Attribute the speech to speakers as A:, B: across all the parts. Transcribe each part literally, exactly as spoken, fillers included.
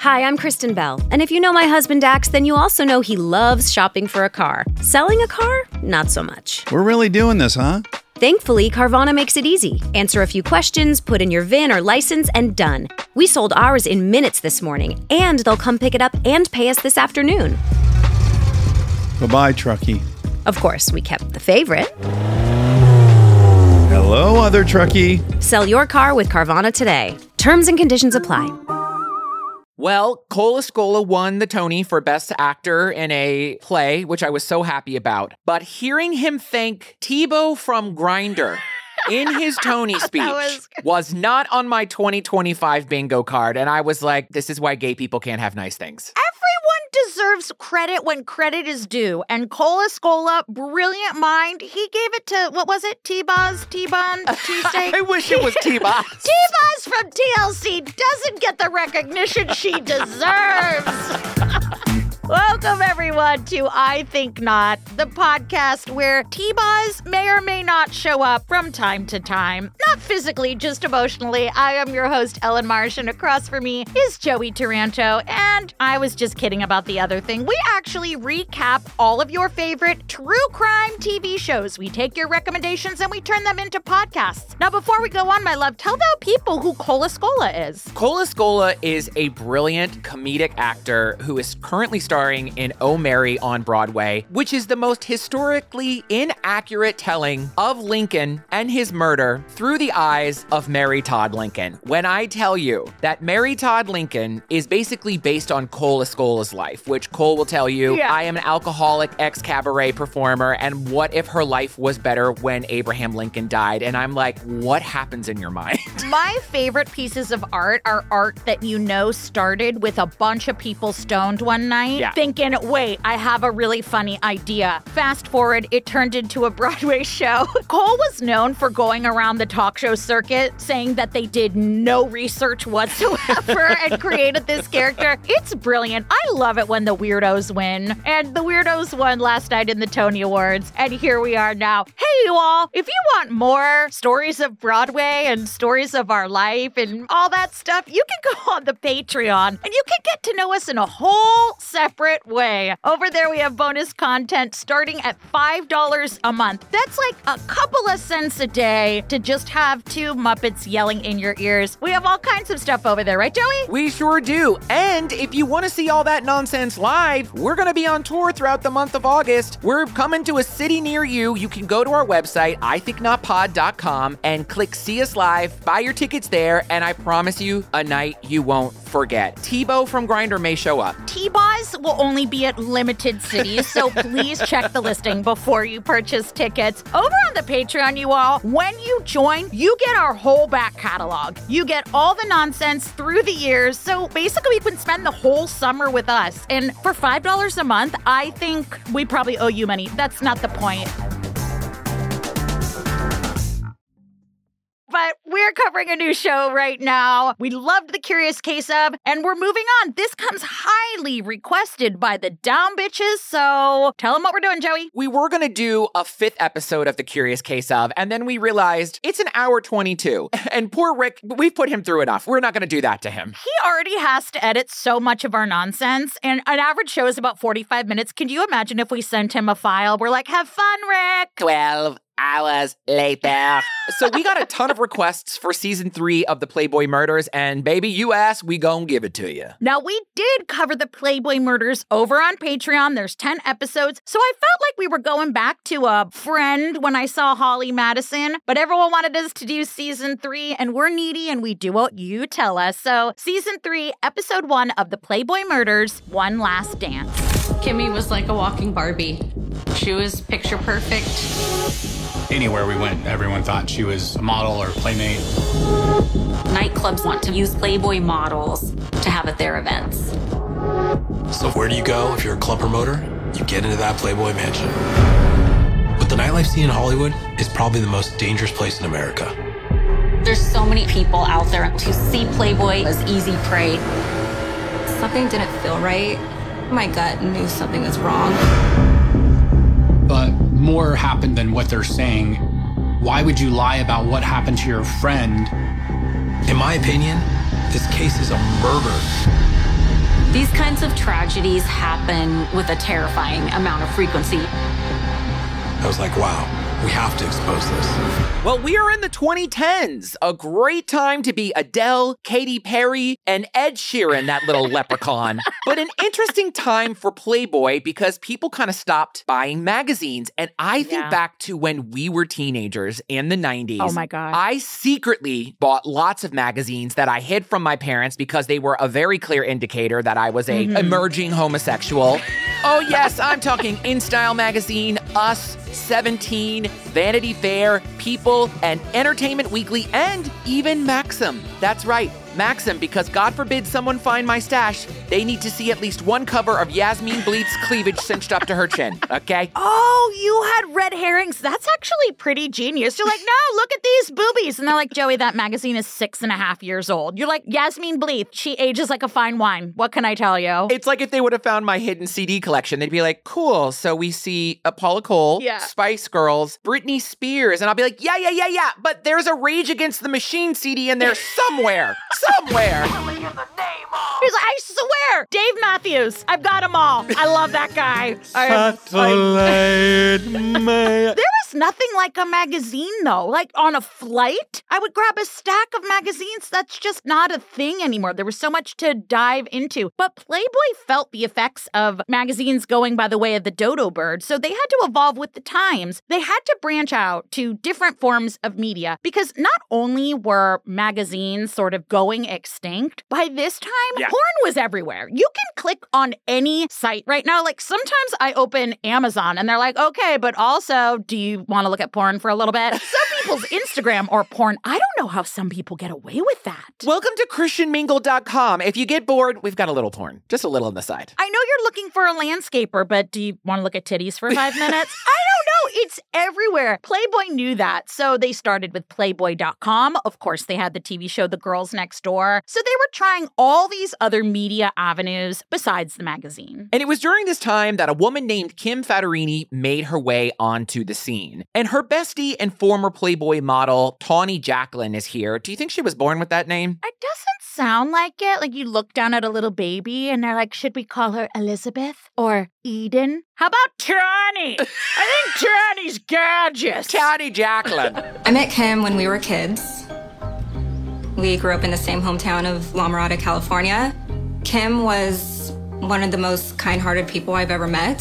A: Hi, I'm Kristen Bell, and if you know my husband Dax, then you also know he loves shopping for a car. Selling a car? Not so much.
B: We're really doing this, huh?
A: Thankfully, Carvana makes it easy. Answer a few questions, put in your V I N or license, and done. We sold ours in minutes this morning, and they'll come pick it up and pay us this afternoon.
B: Bye-bye, truckie.
A: Of course, we kept the favorite.
B: Hello, other truckie.
A: Sell your car with Carvana today. Terms and conditions apply.
C: Well, Cole Escola won the Tony for Best Actor in a Play, which I was so happy about. But hearing him thank Tebow from Grindr in his Tony speech was... was not on my twenty twenty-five bingo card. And I was like, this is why gay people can't have nice things.
D: Everyone deserves credit when credit is due. And Cole Escola, brilliant mind, he gave it to, what was it? T-Boz? T-Bun? T-Steak?
C: I wish it was T-Boz.
D: T-Boz from T L C doesn't get the recognition she deserves. Welcome, everyone, to I Think Not, the podcast where T-Boz may or may not show up from time to time. Not physically, just emotionally. I am your host, Ellen Marsh, and across from me is Joey Taranto. And I was just kidding about the other thing. We actually recap all of your favorite true crime T V shows. We take your recommendations and we turn them into podcasts. Now, before we go on, my love, tell the people who Cole Escola is.
C: Cole Escola is a brilliant comedic actor who is currently starring in Oh, Mary on Broadway, which is the most historically inaccurate telling of Lincoln and his murder through the eyes of Mary Todd Lincoln. When I tell you that Mary Todd Lincoln is basically based on Cole Escola's life, which Cole will tell you, yeah. I am an alcoholic ex-cabaret performer, and what if her life was better when Abraham Lincoln died? And I'm like, what happens in your mind?
D: My favorite pieces of art are art that you know started with a bunch of people stoned one night. Yeah. Thinking, wait, I have a really funny idea. Fast forward, it turned into a Broadway show. Cole was known for going around the talk show circuit saying that they did no research whatsoever and created this character. It's brilliant. I love it when the weirdos win. And the weirdos won last night in the Tony Awards. And here we are now. Hey, you all, if you want more stories of Broadway and stories of our life and all that stuff, you can go on the Patreon and you can get to know us in a whole separate way. Over there, we have bonus content starting at five dollars a month. That's like a couple of cents a day to just have two Muppets yelling in your ears. We have all kinds of stuff over there, right, Joey?
C: We sure do. And if you want to see all that nonsense live, we're going to be on tour throughout the month of August. We're coming to a city near you. You can go to our website, I think not pod dot com, and click See Us Live, buy your tickets there, and I promise you, a night you won't forget. Tebow from Grindr may show up.
D: T-Boz will only be at limited cities, so please check the listing before you purchase tickets. Over on the Patreon, you all, when you join, you get our whole back catalog. You get all the nonsense through the years, so basically you can spend the whole summer with us. And for five dollars a month, I think we probably owe you money. That's not the point. But we're covering a new show right now. We loved The Curious Case of, and we're moving on. This comes highly requested by the down bitches, so tell them what we're doing, Joey.
C: We were going to do a fifth episode of The Curious Case of, and then we realized it's an hour twenty-two. And poor Rick, we've put him through enough. We're not going to do that to him.
D: He already has to edit so much of our nonsense, and an average show is about forty-five minutes. Can you imagine if we sent him a file? We're like, have fun, Rick.
C: twelve hours later. So we got a ton of requests for season three of the Playboy Murders, and baby, you asked, we gon' give it to you.
D: Now, we did cover the Playboy Murders over on Patreon. There's ten episodes, so I felt like we were going back to a friend when I saw Holly Madison, but everyone wanted us to do season three, and we're needy, and we do what you tell us. So season three, episode one of the Playboy Murders, One Last Dance.
E: Kimmy was like a walking Barbie. She was picture perfect.
F: Anywhere we went, everyone thought she was a model or playmate.
E: Nightclubs want to use Playboy models to have at their events.
G: So where do you go if you're a club promoter? You get into that Playboy mansion. But the nightlife scene in Hollywood is probably the most dangerous place in America.
E: There's so many people out there to see Playboy as easy prey.
H: Something didn't feel right. My gut knew something was wrong.
F: But more happened than what they're saying. Why would you lie about what happened to your friend?
G: In my opinion, this case is a murder.
E: These kinds of tragedies happen with a terrifying amount of frequency.
G: I was like, wow. We have to expose this.
C: Well, we are in the twenty tens. A great time to be Adele, Katy Perry, and Ed Sheeran, that little leprechaun. But an interesting time for Playboy because people kind of stopped buying magazines. And I think
D: Yeah.
C: back to when we were teenagers in the nineties.
D: Oh my God.
C: I secretly bought lots of magazines that I hid from my parents because they were a very clear indicator that I was a
D: Mm-hmm.
C: emerging homosexual. Oh yes, I'm talking In Style Magazine, Us, Seventeen, Vanity Fair, People, and Entertainment Weekly, and even Maxim. That's right, Maxim, because God forbid someone find my stash, they need to see at least one cover of Yasmin Bleeth's cleavage cinched up to her chin, okay?
D: Oh, you had red herrings. That's actually pretty genius. You're like, no, look at these boobies. And they're like, Joey, that magazine is six and a half years old. You're like, Yasmin Bleeth, she ages like a fine wine. What can I tell you?
C: It's like if they would have found my hidden C D collection, they'd be like, cool, so we see uh, Paula Cole,
D: Yeah.
C: Spice Girls, Britney Spears, and I'll be like, yeah, yeah, yeah, yeah, but there's a Rage Against the Machine C D in there somewhere, somewhere.
D: He's like, I swear, Dave Matthews. I've got them all. I love that guy. I, I, there was nothing like a magazine, though. Like on a flight, I would grab a stack of magazines. That's just not a thing anymore. There was so much to dive into. But Playboy felt the effects of magazines going by the way of the dodo bird, so they had to evolve with the times. They had to branch out to different forms of media because not only were magazines sort of going extinct, by this time,
C: Yeah.
D: porn was everywhere. You can click on any site right now. Like sometimes I open Amazon and they're like, okay, but also, do you want to look at porn for a little bit? Some people's Instagram or porn, I don't know how some people get away with that.
C: Welcome to Christian Mingle dot com. If you get bored, we've got a little porn, just a little on the side.
D: I know you're looking for a landscaper, but do you want to look at titties for five minutes? I don't know. It's everywhere. Playboy knew that. So they started with Playboy dot com. Of course, they had the T V show The Girls Next Door. So they were trying all these other media avenues besides the magazine.
C: And it was during this time that a woman named Kim Fattorini made her way onto the scene. And her bestie and former Playboy model, Tawny Jacqueline, is here. Do you think she was born with that name?
D: It doesn't sound like it. Like you look down at a little baby and they're like, should we call her Elizabeth or Eden? How about Tawny? I think Tawny's gorgeous.
C: Tawny Jacqueline.
H: I met Kim when we were kids. We grew up in the same hometown of La Mirada, California. Kim was one of the most kind-hearted people I've ever met.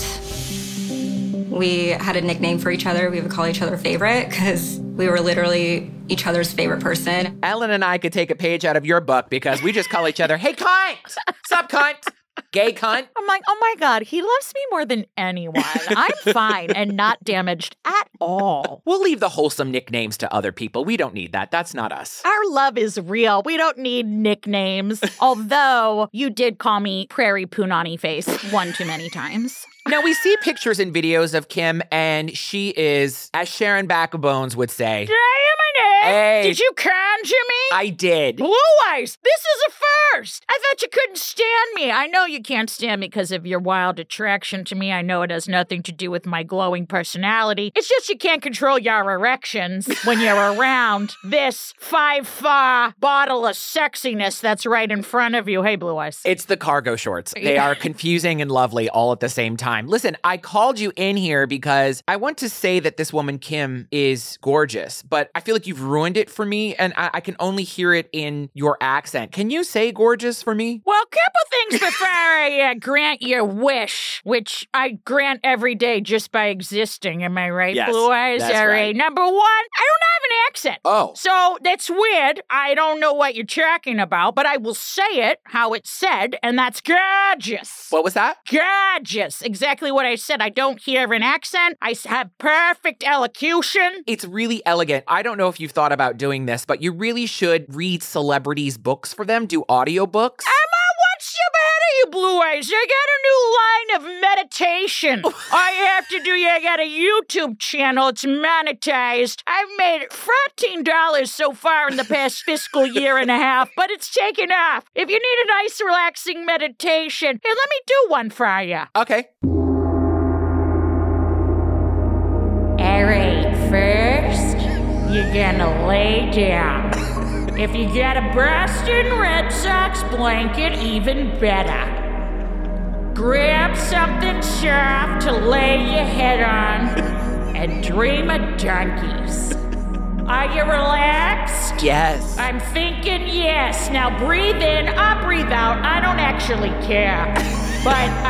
H: We had a nickname for each other. We would call each other favorite because we were literally each other's favorite person.
C: Ellen and I could take a page out of your book because we just call each other, hey, cunt! Sup, cunt? Gay cunt?
D: I'm like, oh my God, he loves me more than anyone. I'm fine and not damaged at all.
C: We'll leave the wholesome nicknames to other people. We don't need that. That's not us.
D: Our love is real. We don't need nicknames. Although you did call me Prairie Punani Face one too many times.
C: Now, we see pictures and videos of Kim, and she is, as Sharon Backbones would say, Hey.
D: Did you conjure me?
C: I did.
D: Blue Eyes, this is a first. I thought you couldn't stand me. I know you can't stand me because of your wild attraction to me. I know it has nothing to do with my glowing personality. It's just you can't control your erections when you're around this five-fa bottle of sexiness that's right in front of you. Hey, Blue Eyes.
C: It's the cargo shorts. They are confusing and lovely all at the same time. Listen, I called you in here because I want to say that this woman, Kim, is gorgeous, but I feel like you've ruined it for me, and I, I can only hear it in your accent. Can you say gorgeous for me?
D: Well, a couple things before I uh, grant your wish, which I grant every day just by existing. Am I right,
C: Yes,
D: Blue Eyes?
C: that's
D: All
C: right.
D: Number one, I don't have an accent.
C: Oh.
D: So that's weird. I don't know what you're talking about, but I will say it how it's said, and that's gorgeous.
C: What was that?
D: Gorgeous. Exactly what I said. I don't hear an accent. I s- have perfect elocution.
C: It's really elegant. I don't know if you've thought about doing this, but you really should read celebrities' books for them, do audiobooks.
D: Emma, what's the matter, you Blue Eyes? I got a new line of meditation. All you have to do, you got a YouTube channel. It's monetized. I've made fourteen dollars so far in the past fiscal year and a half, but it's taken off. If you need a nice, relaxing meditation, here, let me do one for you.
C: Okay.
D: All right, first, you're gonna lay down. If you got a Boston Red Sox blanket, even better.
I: Grab something soft to lay your head on and dream of donkeys. Are you relaxed?
C: Yes.
I: I'm thinking yes. Now breathe in, I'll breathe out. I don't actually care. But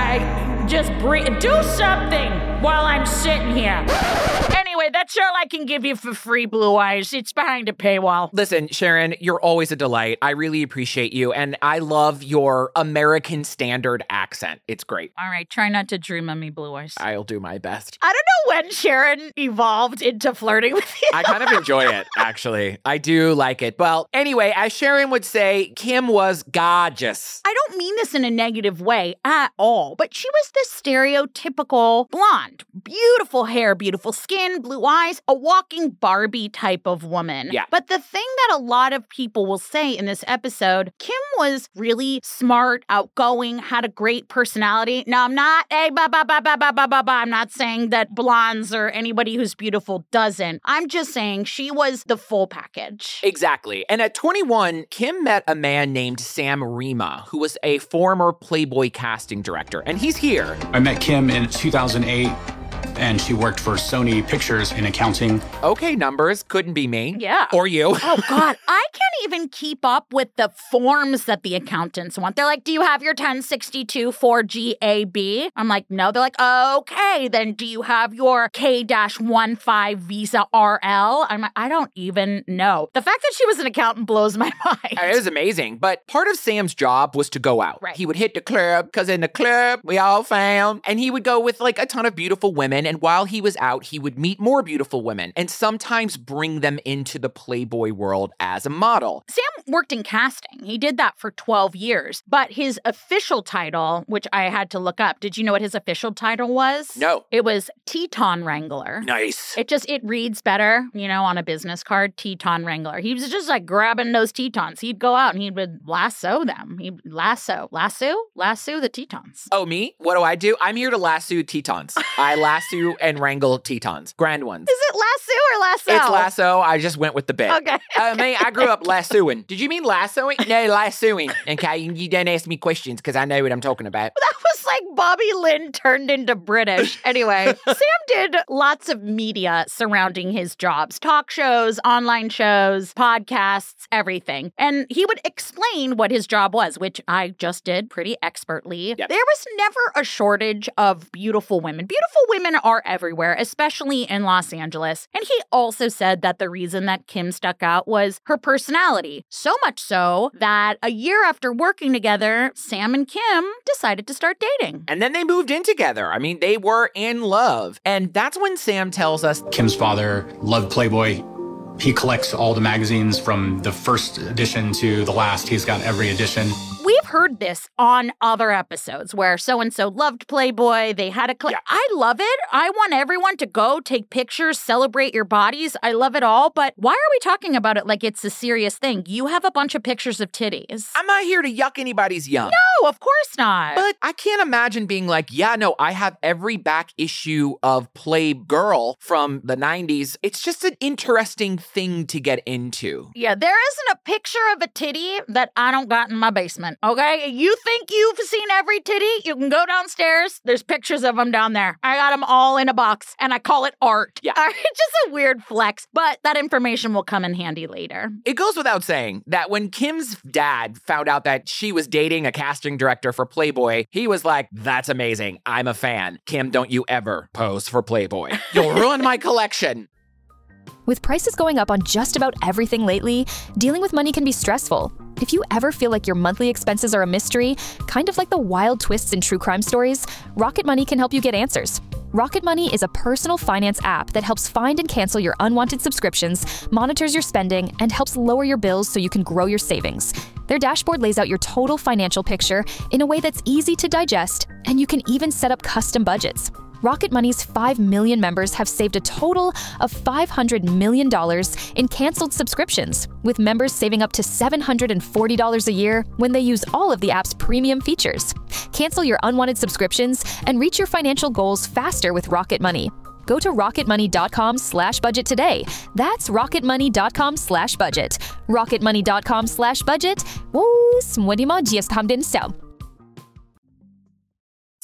I: I just breathe. Do something while I'm sitting here. Anyway, that's all I can give you for free, Blue Eyes. It's behind a paywall.
C: Listen, Sharon, you're always a delight. I really appreciate you, and I love your American standard accent. It's great.
D: All right, try not to dream of me, Blue Eyes.
C: I'll do my best.
D: I don't know when Sharon evolved into flirting with you.
C: I kind of enjoy it, actually. I do like it. Well, anyway, as Sharon would say, Kim was gorgeous.
D: I don't mean this in a negative way at all, but she was the stereotypical blonde. Beautiful hair, beautiful skin, blue eyes, a walking Barbie type of woman.
C: Yeah.
D: But the thing that a lot of people will say in this episode, Kim was really smart, outgoing, had a great personality. Now, I'm not, hey, ba, ba, ba, ba, ba, ba, ba, ba. I'm not saying that blondes or anybody who's beautiful doesn't. I'm just saying she was the full package.
C: Exactly. And at twenty-one, Kim met a man named Sam Rima, who was a former Playboy casting director. And he's here.
F: I met Kim in two thousand eight. And she worked for Sony Pictures in accounting.
C: Okay, numbers. Couldn't be me.
D: Yeah.
C: Or you.
D: Oh, God. I can't even keep up with the forms that the accountants want. They're like, do you have your ten sixty-two four G A B? I'm like, no. They're like, okay, then do you have your K fifteen Visa R L? I'm like, I don't even know. The fact that she was an accountant blows my mind.
C: It was amazing. But part of Sam's job was to go out.
D: Right.
C: He would hit the club, because in the club, we all found. And he would go with like a ton of beautiful women. And while he was out, he would meet more beautiful women and sometimes bring them into the Playboy world as a model.
D: Sam worked in casting. He did that for twelve years. But his official title, which I had to look up, did you know what his official title was?
C: No.
D: It was Teton Wrangler.
C: Nice.
D: It just, it reads better, you know, on a business card, Teton Wrangler. He was just like grabbing those Tetons. He'd go out and he would lasso them. He'd lasso, lasso, lasso the Tetons.
C: Oh, me? What do I do? I'm here to lasso Tetons. I lasso and wrangle Tetons. Grand ones.
D: Is it lasso or lasso?
C: It's lasso. I just went with the bit.
D: Okay.
C: uh, me, I grew up lassoing. Did you mean lassoing? No, lassoing. Okay, you, you don't ask me questions because I know what I'm talking about.
D: That was like Bobby Lynn turned into British. Anyway, Sam did lots of media surrounding his jobs. Talk shows, online shows, podcasts, everything. And he would explain what his job was, which I just did pretty expertly.
C: Yep.
D: There was never a shortage of beautiful women. Beautiful women are everywhere, especially in Los Angeles. And he also said that the reason that Kim stuck out was her personality. So much so that a year after working together, Sam and Kim decided to start dating.
C: And then they moved in together. I mean, they were in love. And that's when Sam tells us
F: Kim's father loved Playboy. He collects all the magazines from the first edition to the last. He's got every edition.
D: We've heard this on other episodes where so-and-so loved Playboy. They had a... Cl- yeah. I love it. I want everyone to go take pictures, celebrate your bodies. I love it all. But why are we talking about it like it's a serious thing? You have a bunch of pictures of titties.
C: I'm not here to yuck anybody's yum.
D: No, of course not.
C: But I can't imagine being like, yeah, no, I have every back issue of Playgirl from the nineties. It's just an interesting thing to get into.
D: Yeah, there isn't a picture of a titty that I don't got in my basement. Okay, you think you've seen every titty? You can go downstairs. There's pictures of them down there. I got them all in a box, and I call it art.
C: Yeah.
D: All right, it's just a weird flex, but that information will come in handy later.
C: It goes without saying that when Kim's dad found out that she was dating a casting director for Playboy, he was like, that's amazing. I'm a fan. Kim, don't you ever pose for Playboy. You'll ruin my collection.
J: With prices going up on just about everything lately, dealing with money can be stressful. If you ever feel like your monthly expenses are a mystery, kind of like the wild twists in true crime stories, Rocket Money can help you get answers. Rocket Money is a personal finance app that helps find and cancel your unwanted subscriptions, monitors your spending, and helps lower your bills so you can grow your savings. Their dashboard lays out your total financial picture in a way that's easy to digest, and you can even set up custom budgets. Rocket Money's five million members have saved a total of five hundred million dollars in canceled subscriptions, with members saving up to seven hundred forty dollars a year when they use all of the app's premium features. Cancel your unwanted subscriptions and reach your financial goals faster with Rocket Money. Go to rocketmoney.com slash budget today. That's rocketmoney.com slash budget. rocketmoney.com slash budget. Woo, sweaty mo jest hamden so.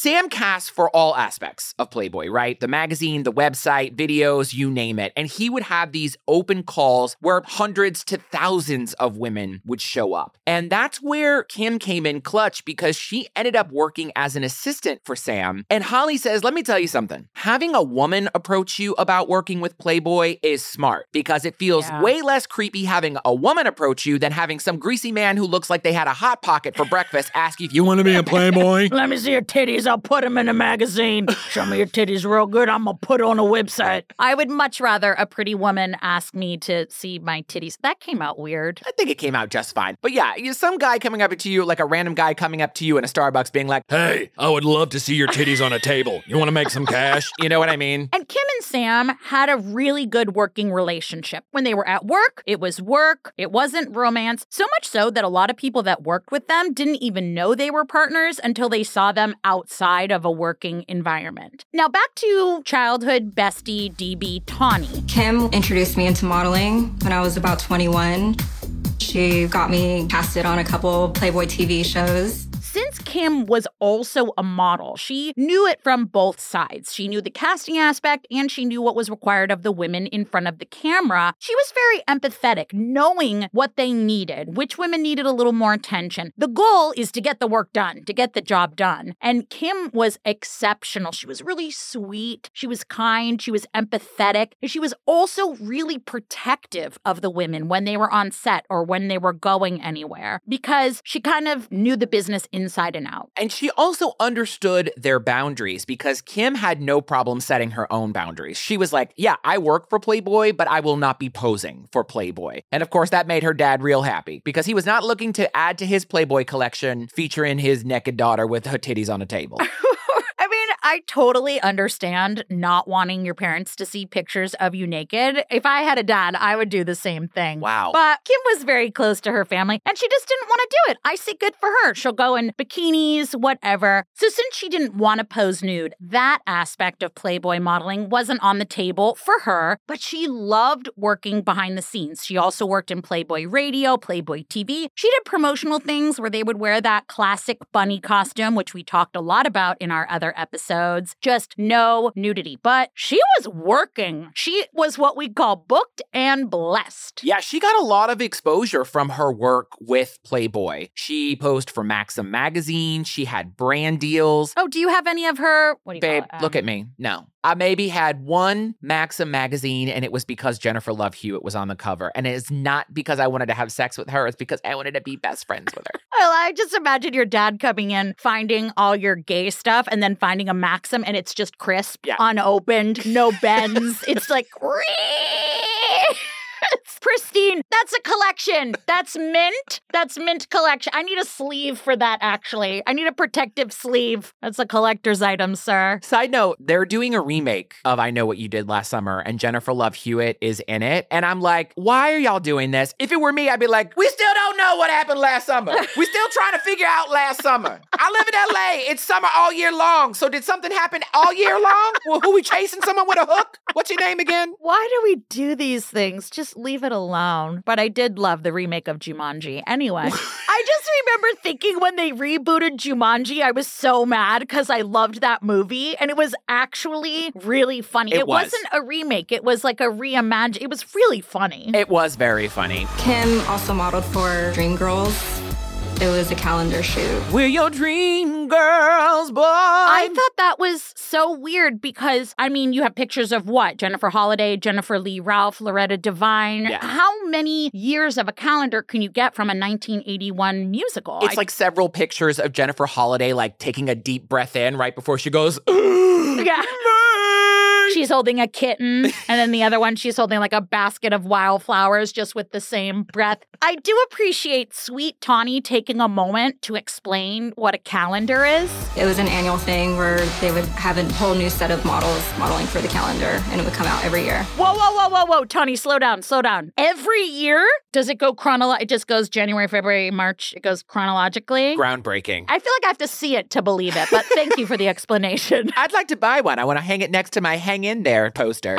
C: Sam casts for all aspects of Playboy, right? The magazine, the website, videos, you name it. And he would have these open calls where hundreds to thousands of women would show up. And that's where Kim came in clutch because she ended up working as an assistant for Sam. And Holly says, let me tell you something. Having a woman approach you about working with Playboy is smart because it feels yeah. way less creepy having a woman approach you than having some greasy man who looks like they had a Hot Pocket for breakfast ask you if you want to be a Playboy.
I: Let me see your titties. I'll put them in a magazine. Show me your titties real good. I'm going to put on a website.
D: I would much rather a pretty woman ask me to see my titties. That came out weird.
C: I think it came out just fine. But yeah, you some guy coming up to you, like a random guy coming up to you in a Starbucks being like, hey, I would love to see your titties on a table. You want to make some cash? You know what I mean?
D: And Kim and Sam had a really good working relationship. When they were at work, it was work. It wasn't romance. So much so that a lot of people that worked with them didn't even know they were partners until they saw them outside of a working environment. Now back to childhood bestie D B Tawny.
H: Kim introduced me into modeling when I was about twenty-one. She got me casted on a couple Playboy T V shows.
D: Since Kim was also a model, she knew it from both sides. She knew the casting aspect and she knew what was required of the women in front of the camera. She was very empathetic, knowing what they needed, which women needed a little more attention. The goal is to get the work done, to get the job done. And Kim was exceptional. She was really sweet. She was kind. She was empathetic. And she was also really protective of the women when they were on set or when they were going anywhere because she kind of knew the business in inside and out.
C: And she also understood their boundaries because Kim had no problem setting her own boundaries. She was like, yeah, I work for Playboy, but I will not be posing for Playboy. And of course, that made her dad real happy because he was not looking to add to his Playboy collection featuring his naked daughter with her titties on a table.
D: I mean, I totally understand not wanting your parents to see pictures of you naked. If I had a dad, I would do the same thing.
C: Wow.
D: But Kim was very close to her family, and she just didn't want to do it. I say good for her. She'll go in bikinis, whatever. So since she didn't want to pose nude, that aspect of Playboy modeling wasn't on the table for her, but she loved working behind the scenes. She also worked in Playboy Radio, Playboy T V. She did promotional things where they would wear that classic bunny costume, which we talked a lot about in our other episodes. Just no nudity. But she was working. She was what we call booked and blessed.
C: Yeah, she got a lot of exposure from her work with Playboy. She posed for Maxim magazine. She had brand deals.
D: Oh, do you have any of her? What do you
C: Babe,
D: call it? Um,
C: look at me. No. I maybe had one Maxim magazine, and it was because Jennifer Love Hewitt was on the cover. And it is not because I wanted to have sex with her. It's because I wanted to be best friends with her.
D: Well, I just imagine your dad coming in, finding all your gay stuff, and then finding a Maxim, and it's just crisp,
C: yeah.
D: unopened, no bends. It's like... It's pristine. That's a collection. That's mint. That's mint collection. I need a sleeve for that, actually. I need a protective sleeve. That's a collector's item, sir.
C: Side note, they're doing a remake of I Know What You Did Last Summer, and Jennifer Love Hewitt is in it. And I'm like, why are y'all doing this? If it were me, I'd be like, we still don't know what happened last summer. We're still trying to figure out last summer. I live in L A. It's summer all year long. So did something happen all year long? Well, who we chasing? Someone with a hook? What's your name again?
D: Why do we do these things? Just leave it alone. But I did love the remake of Jumanji. Anyway, I just remember thinking when they rebooted Jumanji, I was so mad because I loved that movie. And it was actually really funny.
C: It,
D: it
C: was.
D: wasn't a remake. It was like a reimagine. It was really funny.
C: It was very funny.
H: Kim also modeled for Dreamgirls. It was a calendar shoot.
C: We're your dream girls, boy.
D: I thought that was so weird because, I mean, you have pictures of what? Jennifer Holliday, Jennifer Lee Ralph, Loretta Devine.
C: Yeah.
D: How many years of a calendar can you get from a nineteen eighty-one musical?
C: It's
D: I...
C: like several pictures of Jennifer Holliday, like taking a deep breath in right before she goes, yeah.
D: She's holding a kitten, and then the other one, she's holding like a basket of wildflowers just with the same breath. I do appreciate Sweet Tawny taking a moment to explain what a calendar is.
H: It was an annual thing where they would have a whole new set of models modeling for the calendar, and it would come out every year.
D: Whoa, whoa, whoa, whoa, whoa, Tawny, slow down, slow down. Every year? Does it go chronolo- It just goes January, February, March. It goes chronologically?
C: Groundbreaking.
D: I feel like I have to see it to believe it, but thank you for the explanation.
C: I'd like to buy one. I want to hang it next to my hang in there poster.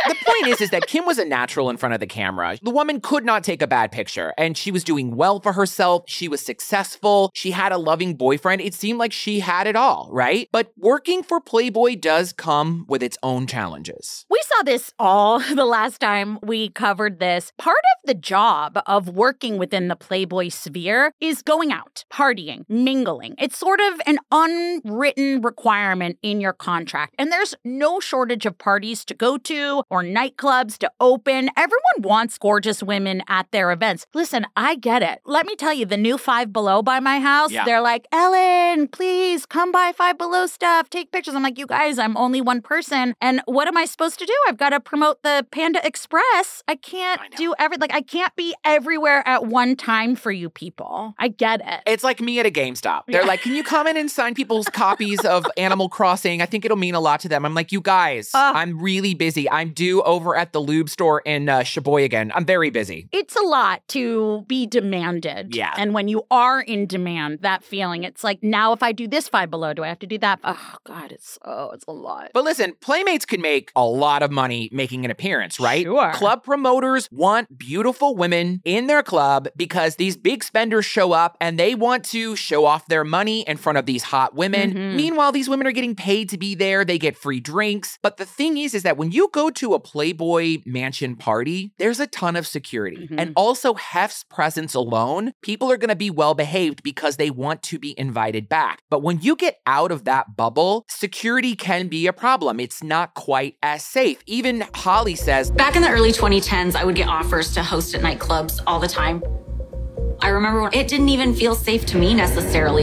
C: the point is, is that Kim was a natural in front of the camera. The woman could not take a bad picture, and she was doing well for herself. She was successful. She had a loving boyfriend. It seemed like she had it all, right? But working for Playboy does come with its own challenges.
D: We saw this all the last time we covered this. Part of the job of working within the Playboy sphere is going out, partying, mingling. It's sort of an unwritten requirement in your contract. And there's no shortage of parties to go to or nightclubs to open. Everyone wants gorgeous women at their events. Listen, I get it. Let me tell you, the new Five Below by my house, yeah. They're like, Ellen, please come by Five Below stuff, take pictures. I'm like, you guys, I'm only one person. And what am I supposed to do? I've got to promote the Panda Express. I can't I do every, like, I can't be everywhere at one time for you people. I get it.
C: It's like me at a GameStop. They're yeah. like, can you come in and sign people's copies of Animal Crossing? I think it'll mean a lot to them. I'm like, you guys, uh, I'm really busy. I'm due over at the lube store in uh, Sheboygan. I'm very busy.
D: It's a lot to be demanded.
C: Yeah.
D: And when you are in demand, that feeling, it's like, now if I do this Five Below, do I have to do that? Oh, God, it's, oh, it's a lot.
C: But listen, Playmates can make a lot of money making an appearance, right?
D: Sure.
C: Club promoters want beautiful women in their club because these big spenders show up and they want to show off their money in front of these hot women. Mm-hmm. Meanwhile, these women are getting paid to be there. They get free drinks. But the thing is, is that when you go to a Playboy Mansion party, there's a ton of security. Mm-hmm. And also Hef's presence alone, people are going to be well behaved because they want to be invited back. But when you get out of that bubble, security can be a problem. It's not quite as safe. Even Holly says,
E: back in the early twenty tens, I would get offers to host at nightclubs all the time. I remember when it didn't even feel safe to me necessarily.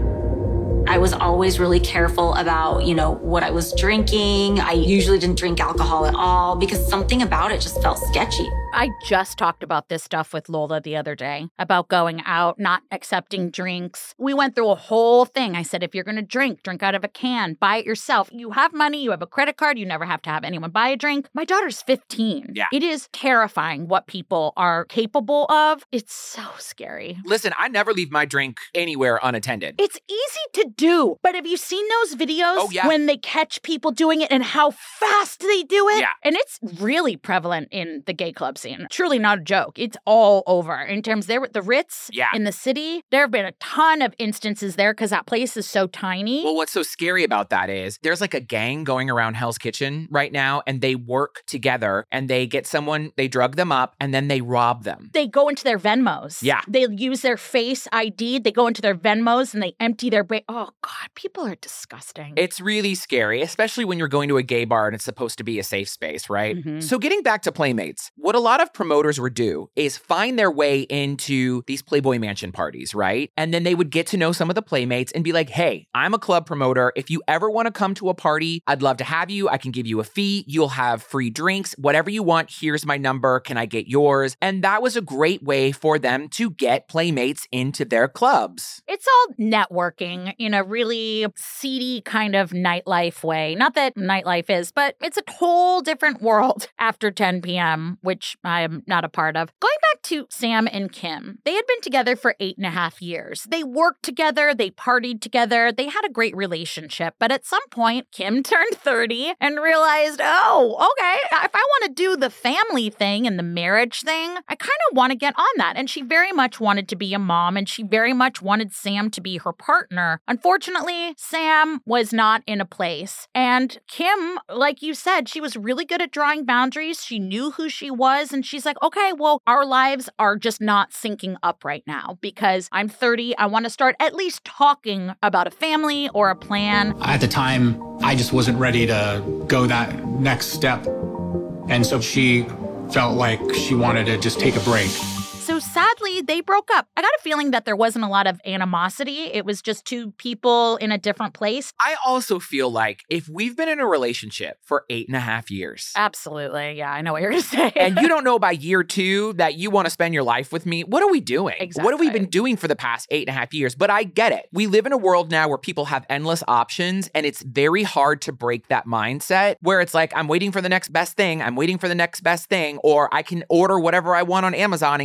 E: I was always really careful about, you know, what I was drinking. I usually didn't drink alcohol at all because something about it just felt sketchy.
D: I just talked about this stuff with Lola the other day, about going out, not accepting drinks. We went through a whole thing. I said, if you're going to drink, drink out of a can, buy it yourself. You have money, you have a credit card, you never have to have anyone buy a drink. My daughter's fifteen.
C: Yeah.
D: It is terrifying what people are capable of. It's so scary.
C: Listen, I never leave my drink anywhere unattended.
D: It's easy to do, but have you seen those videos
C: oh, yeah.
D: when they catch people doing it and how fast they do it?
C: Yeah.
D: And it's really prevalent in the gay club scene. Truly not a joke. It's all over. In terms there with the Ritz
C: yeah.
D: in the city, there have been a ton of instances there because that place is so tiny.
C: Well, what's so scary about that is there's like a gang going around Hell's Kitchen right now, and they work together and they get someone, they drug them up, and then they rob them.
D: They go into their Venmos.
C: Yeah.
D: They use their face I D. They go into their Venmos and they empty their ba- Oh, God, people are disgusting.
C: It's really scary, especially when you're going to a gay bar and it's supposed to be a safe space, right? Mm-hmm. So getting back to Playmates, what a lot of promoters would do is find their way into these Playboy Mansion parties, right? And then they would get to know some of the Playmates and be like, hey, I'm a club promoter. If you ever want to come to a party, I'd love to have you. I can give you a fee. You'll have free drinks, whatever you want. Here's my number. Can I get yours? And that was a great way for them to get Playmates into their clubs.
D: It's all networking in a really seedy kind of nightlife way. Not that nightlife is, but it's a whole different world after ten p.m., which I am not a part of. Going back to Sam and Kim, they had been together for eight and a half years. They worked together, they partied together, they had a great relationship. But at some point, Kim turned thirty and realized, oh, okay, if I want to do the family thing and the marriage thing, I kind of want to get on that. And she very much wanted to be a mom, and she very much wanted Sam to be her partner. Unfortunately, Sam was not in a place. And Kim, like you said, she was really good at drawing boundaries. She knew who she was, and she's like, okay, well, our lives are just not syncing up right now because I'm thirty. I want to start at least talking about a family or a plan.
F: At the time, I just wasn't ready to go that next step. And so she felt like she wanted to just take a break.
D: So sadly, they broke up. I got a feeling that there wasn't a lot of animosity. It was just two people in a different place.
C: I also feel like if we've been in a relationship for eight and a half years.
D: Absolutely. Yeah, I know what you're going to say.
C: And you don't know by year two that you want to spend your life with me. What are we doing?
D: Exactly.
C: What have we been doing for the past eight and a half years? But I get it. We live in a world now where people have endless options, and it's very hard to break that mindset where it's like, I'm waiting for the next best thing. I'm waiting for the next best thing, or I can order whatever I want on Amazon and get it in twenty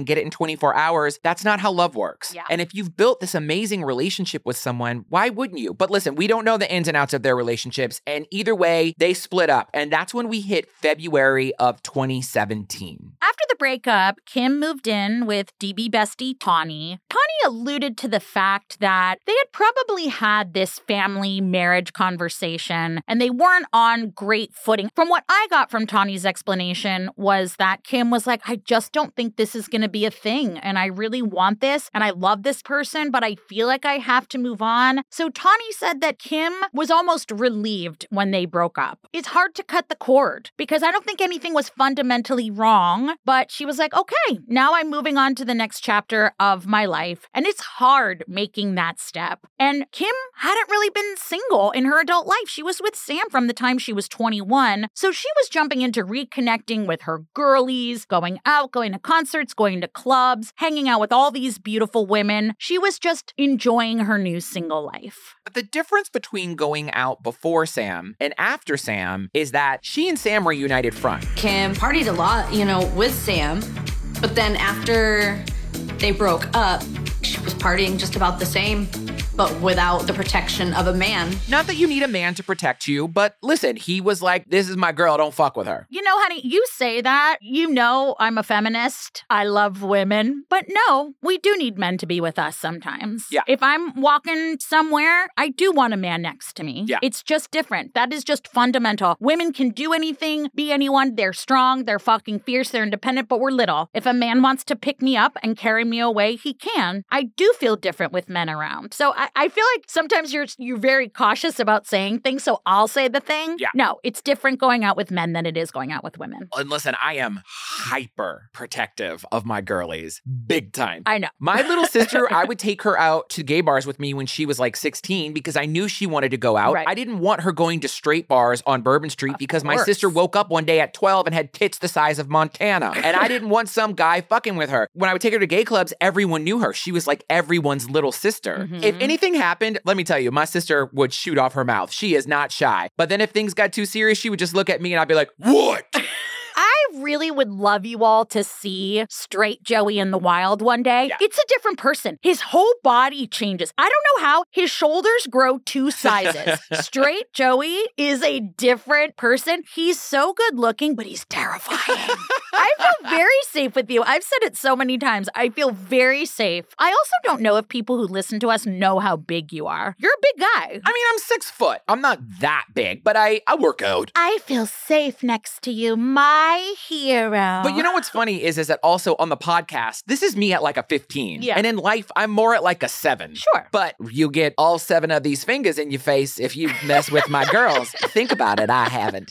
C: twenty-four hours. That's not how love works.
D: Yeah.
C: And if you've built this amazing relationship with someone, why wouldn't you? But listen, we don't know the ins and outs of their relationships. And either way, they split up. And that's when we hit February of twenty seventeen.
D: After the breakup, Kim moved in with D B bestie Tawny. Tawny alluded to the fact that they had probably had this family marriage conversation and they weren't on great footing. From what I got from Tawny's explanation was that Kim was like, I just don't think this is going to be a thing. And I really want this. And I love this person, but I feel like I have to move on. So Tawny said that Kim was almost relieved when they broke up. It's hard to cut the cord because I don't think anything was fundamentally wrong, but she was like, okay, now I'm moving on to the next chapter of my life. And it's hard making that step. And Kim hadn't really been single in her adult life. She was with Sam from the time she was twenty-one. So she was jumping into reconnecting with her girlies, going out, going to concerts, going to clubs, hanging out with all these beautiful women. She was just enjoying her new single life.
C: But the difference between going out before Sam and after Sam is that she and Sam were a united front.
K: Kim partied a lot, you know, with Sam, but then after they broke up, she was partying just about the same, but without the protection of a man.
C: Not that you need a man to protect you, but listen, he was like, this is my girl, don't fuck with her.
D: You know, honey, you say that. You know I'm a feminist. I love women. But no, we do need men to be with us sometimes.
C: Yeah.
D: If I'm walking somewhere, I do want a man next to me.
C: Yeah.
D: It's just different. That is just fundamental. Women can do anything, be anyone. They're strong, they're fucking fierce, they're independent, but we're little. If a man wants to pick me up and carry me away, he can. I do feel different with men around. So I, I feel like sometimes you're you're very cautious about saying things, so I'll say the thing.
C: Yeah.
D: No, it's different going out with men than it is going out with women.
C: And listen, I am hyper protective of my girlies. Big time.
D: I know.
C: My little sister, I would take her out to gay bars with me when she was like sixteen because I knew she wanted to go out.
D: Right.
C: I didn't want her going to straight bars on Bourbon Street
D: Of
C: because my
D: course.
C: sister woke up one day at twelve and had tits the size of Montana. And I didn't want some guy fucking with her. When I would take her to gay clubs, everyone knew her. She was like everyone's little sister.
D: Mhm.
C: If anything happened, let me tell you, my sister would shoot off her mouth. She is not shy. But then if things got too serious, she would just look at me and I'd be like, what?
D: I really would love you all to see straight Joey in the wild one day.
C: Yeah.
D: It's a different person. His whole body changes. I don't know how. His shoulders grow two sizes. Straight Joey is a different person. He's so good looking, but he's terrifying. I feel very safe with you. I've said it so many times. I feel very safe. I also don't know if people who listen to us know how big you are. You're a big guy.
C: I mean, I'm six foot. I'm not that big, but I, I work out.
D: I feel safe next to you, my hero.
C: But you know what's funny is, is that also on the podcast, this is me at like a fifteen.
D: Yeah.
C: And in life, I'm more at like a seven.
D: Sure.
C: But you get all seven of these fingers in your face if you mess with my girls. Think about it. I haven't.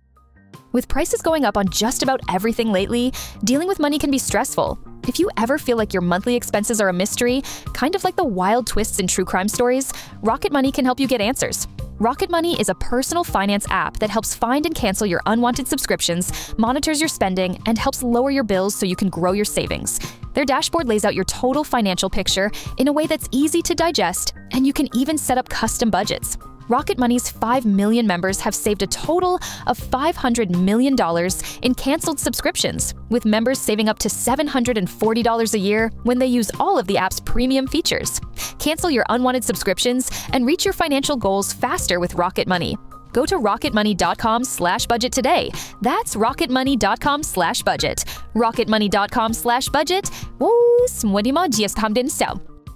J: With prices going up on just about everything lately, dealing with money can be stressful. If you ever feel like your monthly expenses are a mystery, kind of like the wild twists in true crime stories, Rocket Money can help you get answers. Rocket Money is a personal finance app that helps find and cancel your unwanted subscriptions, monitors your spending, and helps lower your bills so you can grow your savings. Their dashboard lays out your total financial picture in a way that's easy to digest, and you can even set up custom budgets. Rocket Money's five million members have saved a total of five hundred million dollars in canceled subscriptions, with members saving up to seven hundred forty dollars a year when they use all of the app's premium features. Cancel your unwanted subscriptions and reach your financial goals faster with Rocket Money. Go to rocketmoney.com slash budget today. That's rocketmoney.com slash budget. rocketmoney.com slash budget. Woo, smoothie mo just hamdin so.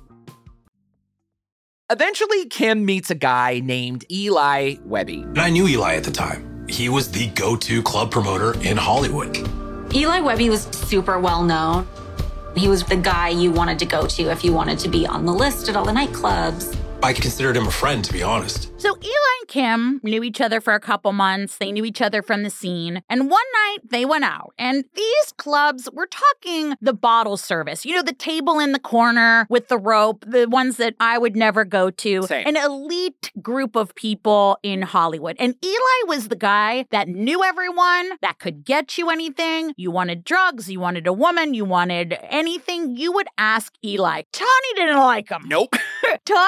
C: Eventually, Kim meets a guy named Eli Webby.
G: And I knew Eli at the time. He was the go-to club promoter in Hollywood.
E: Eli Webby was super well known. He was the guy you wanted to go to if you wanted to be on the list at all the nightclubs.
G: I considered him a friend, to be honest.
D: So Eli and Kim knew each other for a couple months. They knew each other from the scene. And one night they went out. And these clubs, we're talking the bottle service. You know, the table in the corner with the rope, the ones that I would never go to.
C: Same.
D: An elite group of people in Hollywood. And Eli was the guy that knew everyone, that could get you anything. You wanted drugs, you wanted a woman, you wanted anything, you would ask Eli. Tawny didn't like him.
C: Nope.
D: Tawny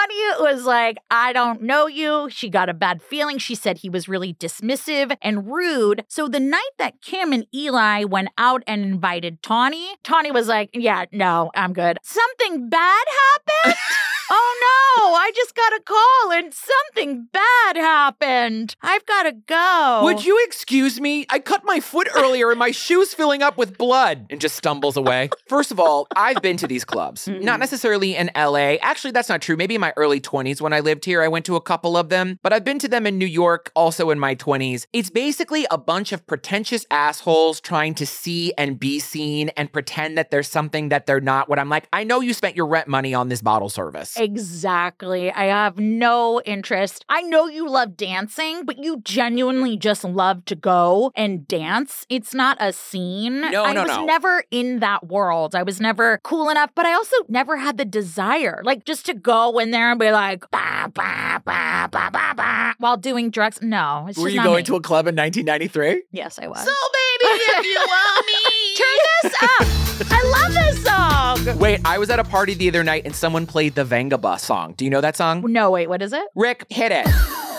D: was like, I don't know you. She got a bad feeling. She said he was really dismissive and rude. So the night that Kim and Eli went out and invited Tawny, Tawny was like, yeah, no, I'm good. Something bad happened? Oh no, I just got a call and something bad happened. I've got to go.
C: Would you excuse me? I cut my foot earlier and my shoe's filling up with blood. And just stumbles away. First of all, I've been to these clubs. Mm-mm. Not necessarily in L A. Actually, that's not true. Maybe in my early twenties when I lived here, I went to a couple of them. But I've been to them in New York, also in my twenties. It's basically a bunch of pretentious assholes trying to see and be seen and pretend that there's something that they're not. When I'm like, I know you spent your rent money on this bottle service.
D: Exactly. I have no interest. I know you love dancing, but you genuinely just love to go and dance. It's not a scene.
C: No,
D: I
C: no,
D: was
C: no.
D: never in that world. I was never cool enough, but I also never had the desire, like just to go in there and be like, bah, bah, bah, bah, bah, bah, while doing drugs. No, it's
C: Were
D: just
C: you
D: not
C: going
D: me.
C: to a club in nineteen ninety-three?
D: Yes, I was.
I: So baby, if you want me,
D: turn this up. I love this song.
C: Wait, I was at a party the other night and someone played the Vengaba song. Do you know that song?
D: No, wait, what is it?
C: Rick, hit it.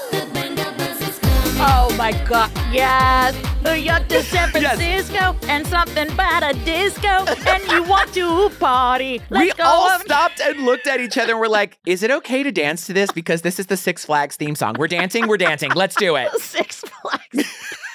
D: Oh my God, yes. You're to San Francisco yes. and something about a disco and you want to party. Let's
C: we
D: go
C: all
D: up.
C: stopped and looked at each other and we're like, is it okay to dance to this? Because this is the Six Flags theme song. We're dancing, we're dancing. Let's do it.
D: Six Flags.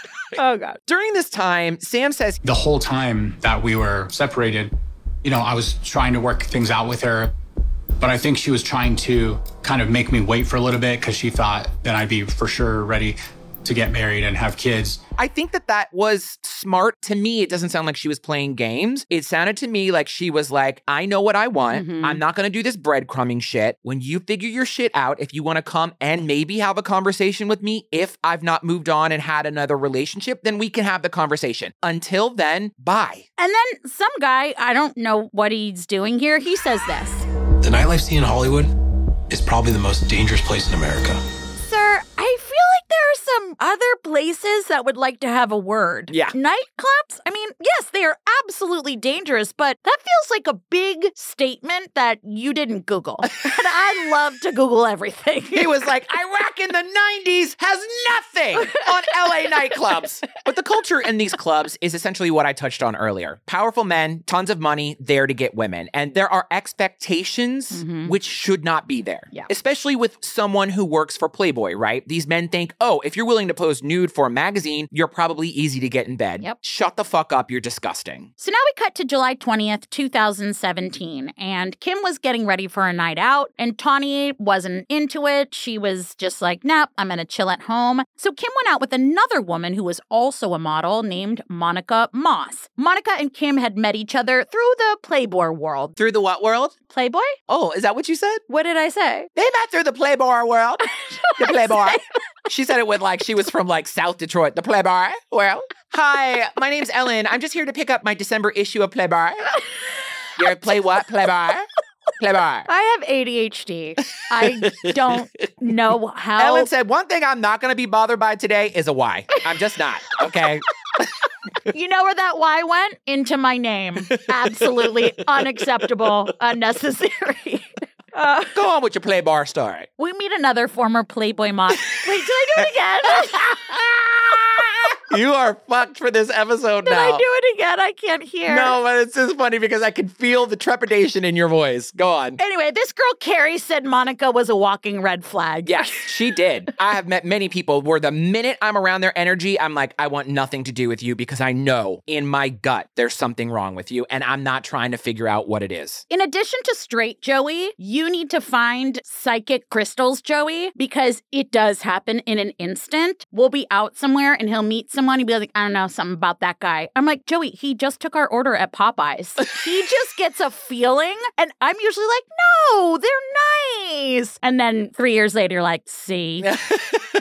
D: Oh God.
C: During this time, Sam says,
F: the whole time that we were separated, you know, I was trying to work things out with her. But I think she was trying to kind of make me wait for a little bit because she thought that I'd be for sure ready to get married and have kids.
C: I think that that was smart. To me, it doesn't sound like she was playing games. It sounded to me like she was like, I know what I want. Mm-hmm. I'm not going to do this breadcrumbing shit. When you figure your shit out, if you want to come and maybe have a conversation with me, if I've not moved on and had another relationship, then we can have the conversation. Until then, bye.
D: And then some guy, I don't know what he's doing here, he says this.
G: The nightlife scene in Hollywood is probably the most dangerous place in America.
D: Sir, I feel like there are some other places that would like to have a word.
C: Yeah.
D: Nightclubs? I mean, yes, they are absolutely dangerous, but that feels like a big statement that you didn't Google. And I love to Google everything.
C: He was like, Iraq in the nineties has nothing on L A nightclubs. But the culture in these clubs is essentially what I touched on earlier. Powerful men, tons of money, there to get women. And there are expectations mm-hmm. which should not be there.
D: Yeah.
C: Especially with someone who works for Playboy, right? These men think, oh, if you're willing to pose nude for a magazine, you're probably easy to get in bed.
D: Yep.
C: Shut the fuck up, you're disgusting.
D: So now we cut to July twentieth, two thousand seventeen, and Kim was getting ready for a night out, and Tawny wasn't into it. She was just like, nope, I'm gonna chill at home. So Kim went out with another woman who was also a model named Monica Moss. Monica and Kim had met each other through the Playboy world.
C: Through the what world?
D: Playboy?
C: Oh, is that what you said?
D: What did I say?
C: They met through the Playboy world. The Playboy. She said it with like she was from like South Detroit. The Playboy world. Hi, my name's Ellen. I'm just here to pick up my December issue of Playboy. You're play what? Playboy? Playboy.
D: I have A D H D. I don't know how.
C: Ellen said, one thing I'm not going to be bothered by today is a Y. I'm just not, okay?
D: You know where that Y went? Into my name. Absolutely unacceptable, unnecessary. Uh,
C: Go on with your Playboy story.
D: We meet another former Playboy model. Wait, did I do it again?
C: You are fucked for this episode
D: Did
C: now.
D: Did I do it again? I can't hear.
C: No, but it's just funny because I can feel the trepidation in your voice. Go on.
D: Anyway, this girl, Carrie, said Monica was a walking red flag.
C: Yes, she did. I have met many people where the minute I'm around their energy, I'm like, I want nothing to do with you because I know in my gut there's something wrong with you and I'm not trying to figure out what it is.
D: In addition to straight Joey, you need to find psychic crystals, Joey, because it does happen in an instant. We'll be out somewhere and he'll meet someone. He'll be like, I don't know, something about that guy. I'm like, Joey, he just took our order at Popeyes. He just gets a feeling. And I'm usually like, no, they're nice. And then three years later, you're like, see?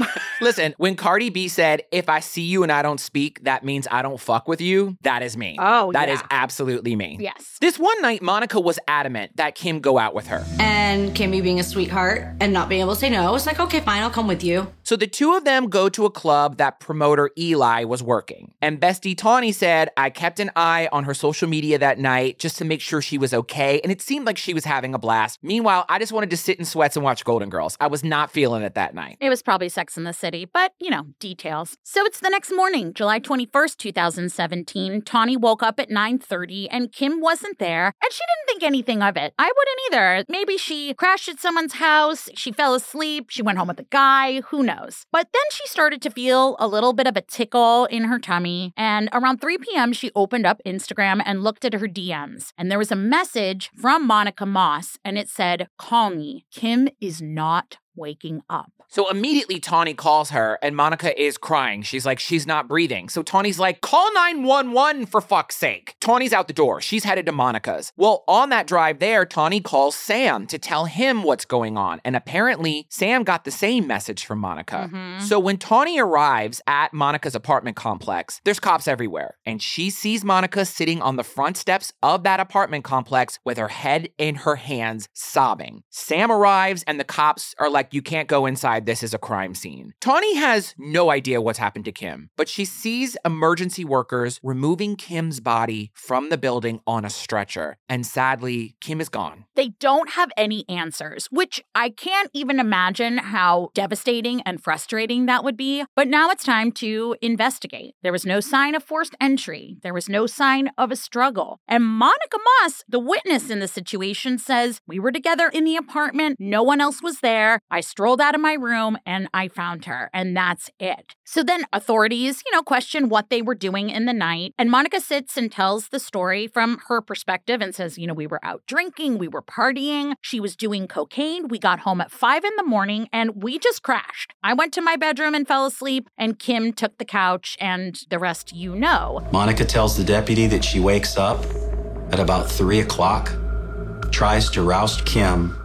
C: Listen, when Cardi B said, if I see you and I don't speak, that means I don't fuck with you, that is me.
D: Oh,
C: That
D: yeah.
C: is absolutely me.
D: Yes.
C: This one night, Monica was adamant that Kim go out with her.
K: And Kimmy being a sweetheart and not being able to say no, was like, okay, fine, I'll come with you.
C: So the two of them go to a club that promoter Eli was working. And bestie Tawny said, I kept an eye on her social media that night just to make sure she was okay. And it seemed like she was having a blast. Meanwhile, I just wanted to sit in sweats and watch Golden Girls. I was not feeling it that night.
D: It was probably Sex in the City, but, you know, details. So it's the next morning, July twenty-first, twenty seventeen. Tawny woke up at nine thirty and Kim wasn't there, and she didn't think anything of it. I wouldn't either. Maybe she crashed at someone's house, she fell asleep, she went home with a guy, who knows. But then she started to feel a little bit of a tickle in her tummy, and around three p.m. she opened up Instagram and looked at her D Ms. And there was a message from Monica Moss, and it said, call me. Kim is not waking up.
C: So immediately Tawny calls her and Monica is crying. She's like, she's not breathing. So Tawny's like, call nine one one for fuck's sake. Tawny's out the door. She's headed to Monica's. Well, on that drive there, Tawny calls Sam to tell him what's going on. And apparently Sam got the same message from Monica.
D: Mm-hmm.
C: So when Tawny arrives at Monica's apartment complex, there's cops everywhere. And she sees Monica sitting on the front steps of that apartment complex with her head in her hands, sobbing. Sam arrives and the cops are like, you can't go inside. This is a crime scene. Tawny has no idea what's happened to Kim, but she sees emergency workers removing Kim's body from the building on a stretcher. And sadly, Kim is gone.
D: They don't have any answers, which I can't even imagine how devastating and frustrating that would be. But now it's time to investigate. There was no sign of forced entry. There was no sign of a struggle. And Monica Moss, the witness in the situation, says, we were together in the apartment. No one else was there. I strolled out of my room and I found her, and that's it. So then authorities, you know, question what they were doing in the night. And Monica sits and tells the story from her perspective and says, you know, we were out drinking, we were partying, she was doing cocaine, we got home at five in the morning, and we just crashed. I went to my bedroom and fell asleep, and Kim took the couch, and the rest you know.
L: Monica tells the deputy that she wakes up at about three o'clock, tries to rouse Kim,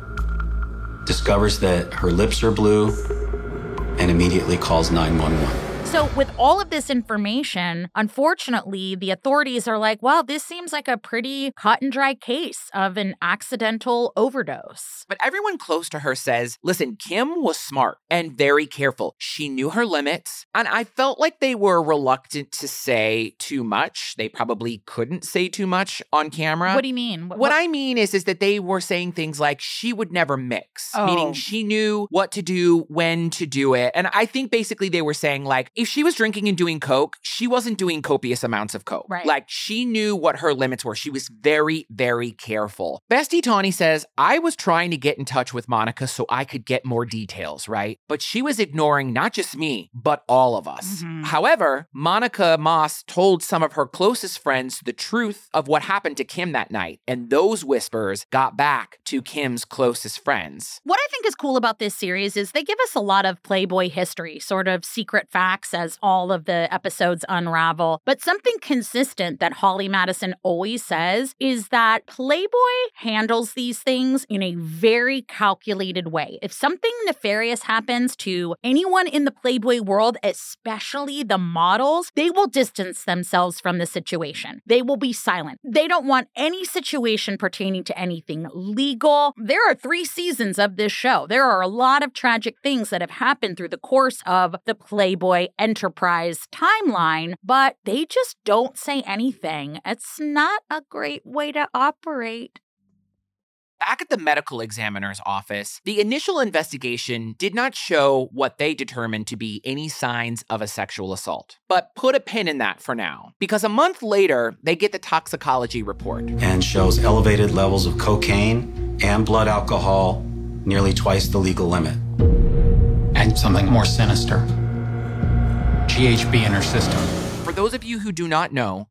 L: discovers that her lips are blue, and immediately calls nine one one.
D: So with all of this information, unfortunately, the authorities are like, well, this seems like a pretty cut and dry case of an accidental overdose.
C: But everyone close to her says, listen, Kim was smart and very careful. She knew her limits. And I felt like they were reluctant to say too much. They probably couldn't say too much on camera.
D: What do you mean? What,
C: what I mean is, is that they were saying things like she would never mix,
D: oh.
C: meaning she knew what to do, when to do it. And I think basically they were saying like, if she was drinking and doing coke, she wasn't doing copious amounts of coke.
D: Right.
C: Like she knew what her limits were. She was very, very careful. Bestie Tawny says, I was trying to get in touch with Monica so I could get more details, right? But she was ignoring not just me, but all of us.
D: Mm-hmm.
C: However, Monica Moss told some of her closest friends the truth of what happened to Kim that night. And those whispers got back to Kim's closest friends.
D: What I think is cool about this series is they give us a lot of Playboy history, sort of secret facts as all of the episodes unravel. But something consistent that Holly Madison always says is that Playboy handles these things in a very calculated way. If something nefarious happens to anyone in the Playboy world, especially the models, they will distance themselves from the situation. They will be silent. They don't want any situation pertaining to anything legal. There are three seasons of this show. There are a lot of tragic things that have happened through the course of the Playboy enterprise timeline, but they just don't say anything. It's not a great way to operate.
C: Back at the medical examiner's office, the initial investigation did not show what they determined to be any signs of a sexual assault. But put a pin in that for now, because a month later, they get the toxicology report.
L: And shows elevated levels of cocaine and blood alcohol, nearly twice the legal limit.
F: And something more sinister. G H B in her system.
C: For those of you who do not know,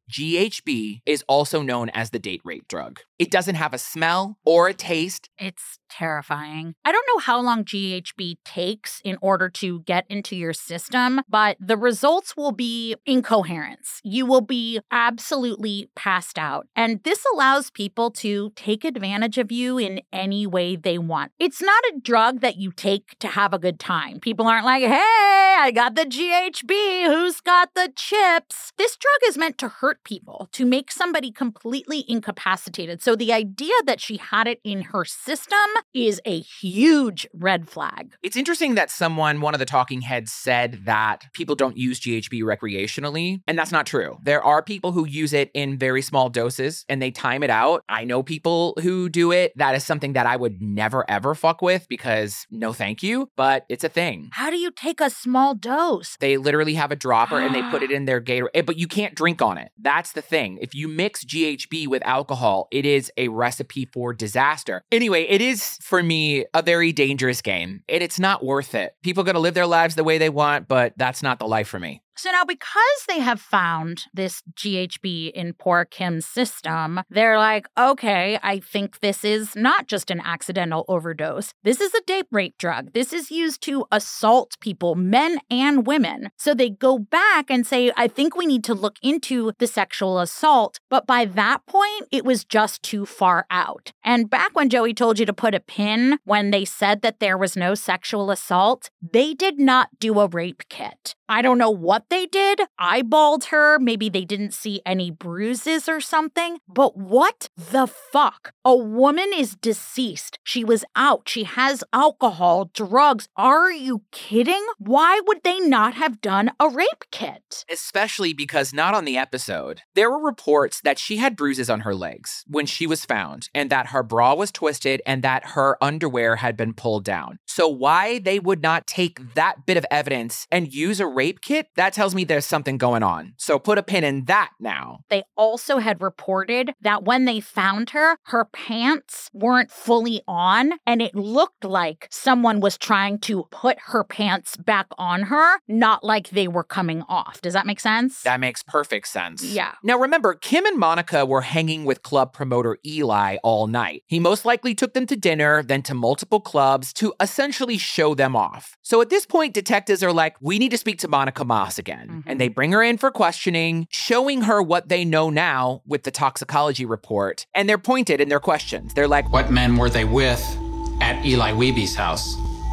C: G H B is also known as the date rape drug. It doesn't have a smell or a taste.
D: It's terrifying. I don't know how long G H B takes in order to get into your system, but the results will be incoherence. You will be absolutely passed out. And this allows people to take advantage of you in any way they want. It's not a drug that you take to have a good time. People aren't like, hey, I got the G H B. Who's got the chips? This drug is meant to hurt people, to make somebody completely incapacitated. So the idea that she had it in her system is a huge red flag.
C: It's interesting that someone, one of the talking heads, said that people don't use G H B recreationally, and that's not true. There are people who use it in very small doses and they time it out. I know people who do it. That is something that I would never, ever fuck with because no thank you, but it's a thing.
D: How do you take a small dose?
C: They literally have a dropper and they put it in their Gatorade, but you can't drink on it. That's the thing. If you mix G H B with alcohol, it is a recipe for disaster. Anyway, it is, for me, a very dangerous game, and it's not worth it. People are going to live their lives the way they want, but that's not the life for me.
D: So now, because they have found this G H B in poor Kim's system, they're like, okay, I think this is not just an accidental overdose. This is a date rape drug. This is used to assault people, men and women. So they go back and say, I think we need to look into the sexual assault. But by that point, it was just too far out. And back when Joey told you to put a pin when they said that there was no sexual assault, they did not do a rape kit. I don't know what they did. Eyeballed her. Maybe they didn't see any bruises or something. But what the fuck? A woman is deceased. She was out. She has alcohol, drugs. Are you kidding? Why would they not have done a rape kit?
C: Especially because not on the episode. There were reports that she had bruises on her legs when she was found, and that her bra was twisted and that her underwear had been pulled down. So why they would not take that bit of evidence and use a rape kit, that tells me there's something going on. So put a pin in that now.
D: They also had reported that when they found her, her pants weren't fully on, and it looked like someone was trying to put her pants back on her, not like they were coming off. Does that make sense?
C: That makes perfect sense.
D: Yeah.
C: Now remember, Kim and Monica were hanging with club promoter Eli all night. He most likely took them to dinner, then to multiple clubs to essentially show them off. So at this point, detectives are like, we need to speak to Monica Moss again. Mm-hmm. And they bring her in for questioning, showing her what they know now with the toxicology report. And they're pointed in their questions. They're like,
F: what men were they with at Eli Weeby's house?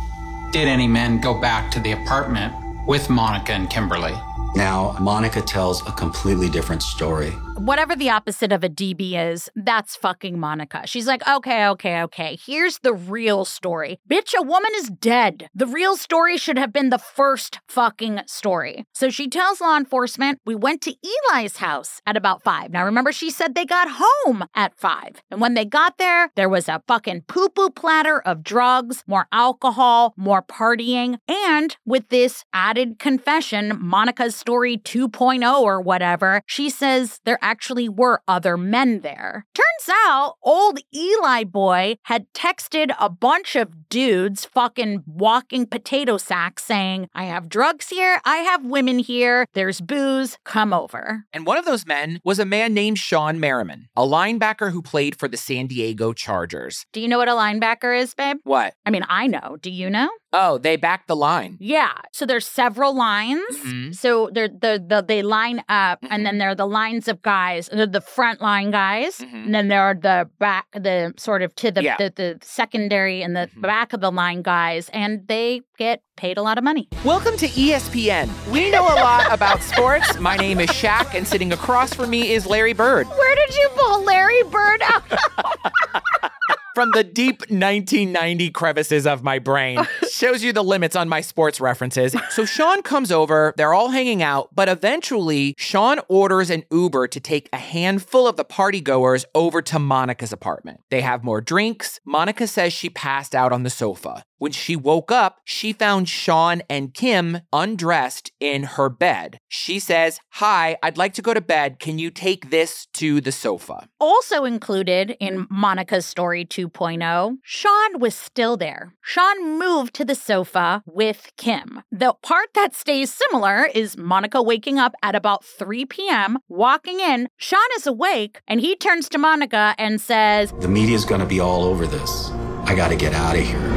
F: Did any men go back to the apartment with Monica and Kimberly?
L: Now, Monica tells a completely different story.
D: Whatever the opposite of a D B is, that's fucking Monica. She's like, okay, okay, okay, here's the real story. Bitch, a woman is dead. The real story should have been the first fucking story. So she tells law enforcement, we went to Eli's house at about five. Now remember, she said they got home at five. And when they got there, there was a fucking poo-poo platter of drugs, more alcohol, more partying. And with this added confession, Monica's story two point oh or whatever, she says there actually were other men there. Turns out, old Eli boy had texted a bunch of dudes, fucking walking potato sacks, saying, I have drugs here, I have women here, there's booze, come over.
C: And one of those men was a man named Sean Merriman, a linebacker who played for the San Diego Chargers.
D: Do you know what a linebacker is, babe?
C: What?
D: I mean, I know. Do you know?
C: Oh, they back the line.
D: Yeah. So there's several lines.
C: Mm-hmm.
D: So they're the, the they line up, mm-hmm. and then there are the lines of guys. They're the front line guys, mm-hmm. and then there are the back, the sort of to the yeah. the, the secondary and the mm-hmm. back of the line guys, and they get paid a lot of money.
C: Welcome to E S P N. We know a lot about sports. My name is Shaq, and sitting across from me is Larry Bird.
D: Where did you pull Larry Bird out?
C: From the deep nineteen ninety crevices of my brain. Shows you the limits on my sports references. So Sean comes over, they're all hanging out, but eventually Sean orders an Uber to take a handful of the partygoers over to Monica's apartment. They have more drinks. Monica says she passed out on the sofa. When she woke up, she found Sean and Kim undressed in her bed. She says, "Hi, I'd like to go to bed. Can you take this to the sofa?"
D: Also included in Monica's story two point oh, Sean was still there. Sean moved to the sofa with Kim. The part that stays similar is Monica waking up at about three p.m., walking in. Sean is awake, and he turns to Monica and says,
L: "The media's gonna be all over this. I gotta get out of here."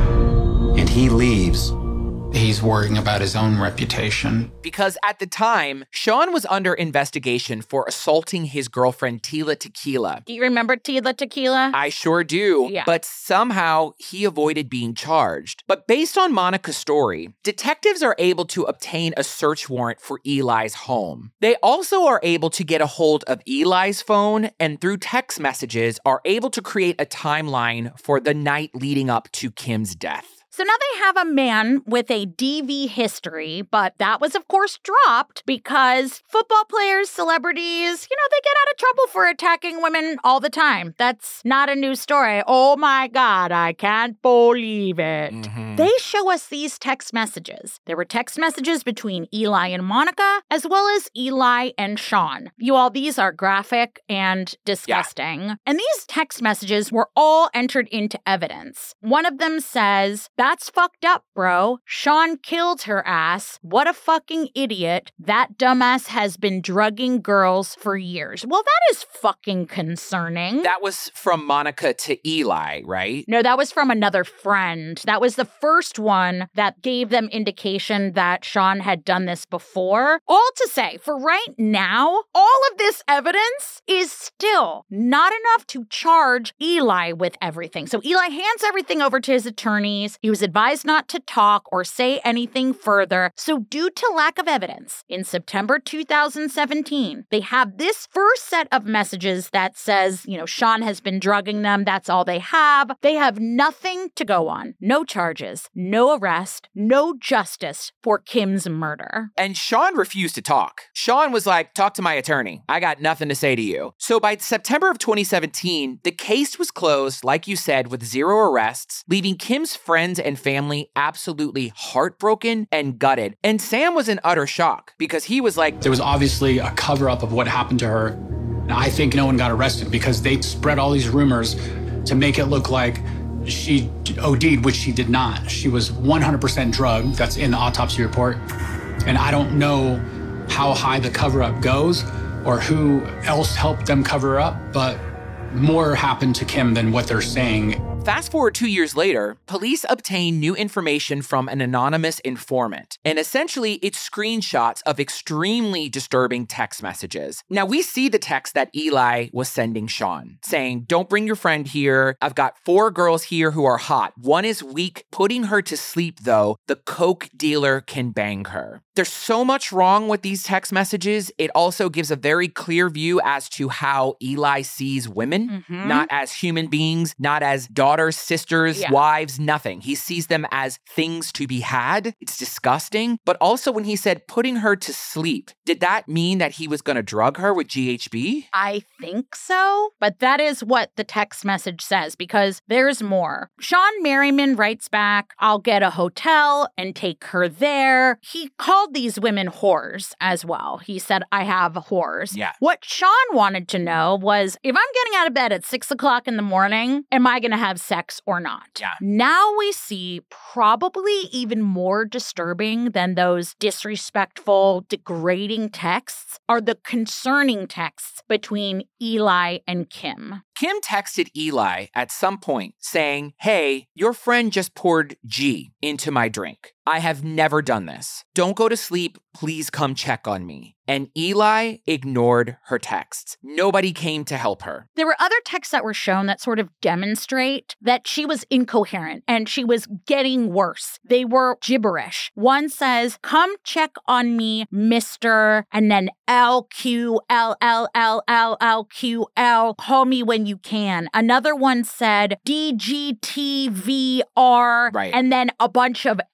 L: And he leaves.
F: He's worrying about his own reputation.
C: Because at the time, Sean was under investigation for assaulting his girlfriend, Tila Tequila.
D: Do you remember Tila Tequila?
C: I sure do.
D: Yeah.
C: But somehow he avoided being charged. But based on Monica's story, detectives are able to obtain a search warrant for Eli's home. They also are able to get a hold of Eli's phone and through text messages are able to create a timeline for the night leading up to Kim's death.
D: So now they have a man with a D V history, but that was, of course, dropped because football players, celebrities, you know, they get out of trouble for attacking women all the time. That's not a new story. Oh my God, I can't believe it. Mm-hmm. They show us these text messages. There were text messages between Eli and Monica, as well as Eli and Sean. You all, these are graphic and disgusting. Yeah. And these text messages were all entered into evidence. One of them says, "That's fucked up, bro. Sean killed her ass. What a fucking idiot. That dumbass has been drugging girls for years." Well, that is fucking concerning.
C: That was from Monica to Eli, right?
D: No, that was from another friend. That was the first one that gave them indication that Sean had done this before. All to say, for right now, all of this evidence is still not enough to charge Eli with everything. So Eli hands everything over to his attorneys. He was advised not to talk or say anything further. So due to lack of evidence, in September two thousand seventeen, they have this first set of messages that says, you know, Sean has been drugging them. That's all they have. They have nothing to go on. No charges, no arrest, no justice for Kim's murder.
C: And Sean refused to talk. Sean was like, "Talk to my attorney. I got nothing to say to you." So by September of twenty seventeen, the case was closed, like you said, with zero arrests, leaving Kim's friends and family absolutely heartbroken and gutted. And Sam was in utter shock because he was like,
F: there was obviously a cover-up of what happened to her. And I think no one got arrested because they spread all these rumors to make it look like she O D'd, which she did not. She was one hundred percent drugged. That's in the autopsy report. And I don't know how high the cover-up goes or who else helped them cover up, but more happened to Kim than what they're saying.
C: Fast forward two years later, police obtain new information from an anonymous informant, and essentially it's screenshots of extremely disturbing text messages. Now, we see the text that Eli was sending Sean, saying, "Don't bring your friend here. I've got four girls here who are hot. One is weak. Putting her to sleep, though. The coke dealer can bang her." There's so much wrong with these text messages. It also gives a very clear view as to how Eli sees women, mm-hmm. not as human beings, not as daughters, sisters, yeah. wives, nothing. He sees them as things to be had. It's disgusting. But also when he said putting her to sleep, did that mean that he was going to drug her with G H B?
D: I think so. But that is what the text message says because there's more. Sean Merriman writes back, "I'll get a hotel and take her there." He called these women whores as well. He said, "I have whores."
C: Yeah.
D: What Sean wanted to know was, if I'm getting out of bed at six o'clock in the morning, am I going to have sex or not?
C: Yeah.
D: Now we see probably even more disturbing than those disrespectful, degrading texts are the concerning texts between Eli and Kim.
C: Kim texted Eli at some point saying, "Hey, your friend just poured G into my drink. I have never done this. Don't go to sleep. Please come check on me." And Eli ignored her texts. Nobody came to help her.
D: There were other texts that were shown that sort of demonstrate that she was incoherent and she was getting worse. They were gibberish. One says, "Come check on me, mister," and then L Q L L L L L Q L, "Call me when you can." Another one said D G T V R,
C: right.
D: and then a bunch of, it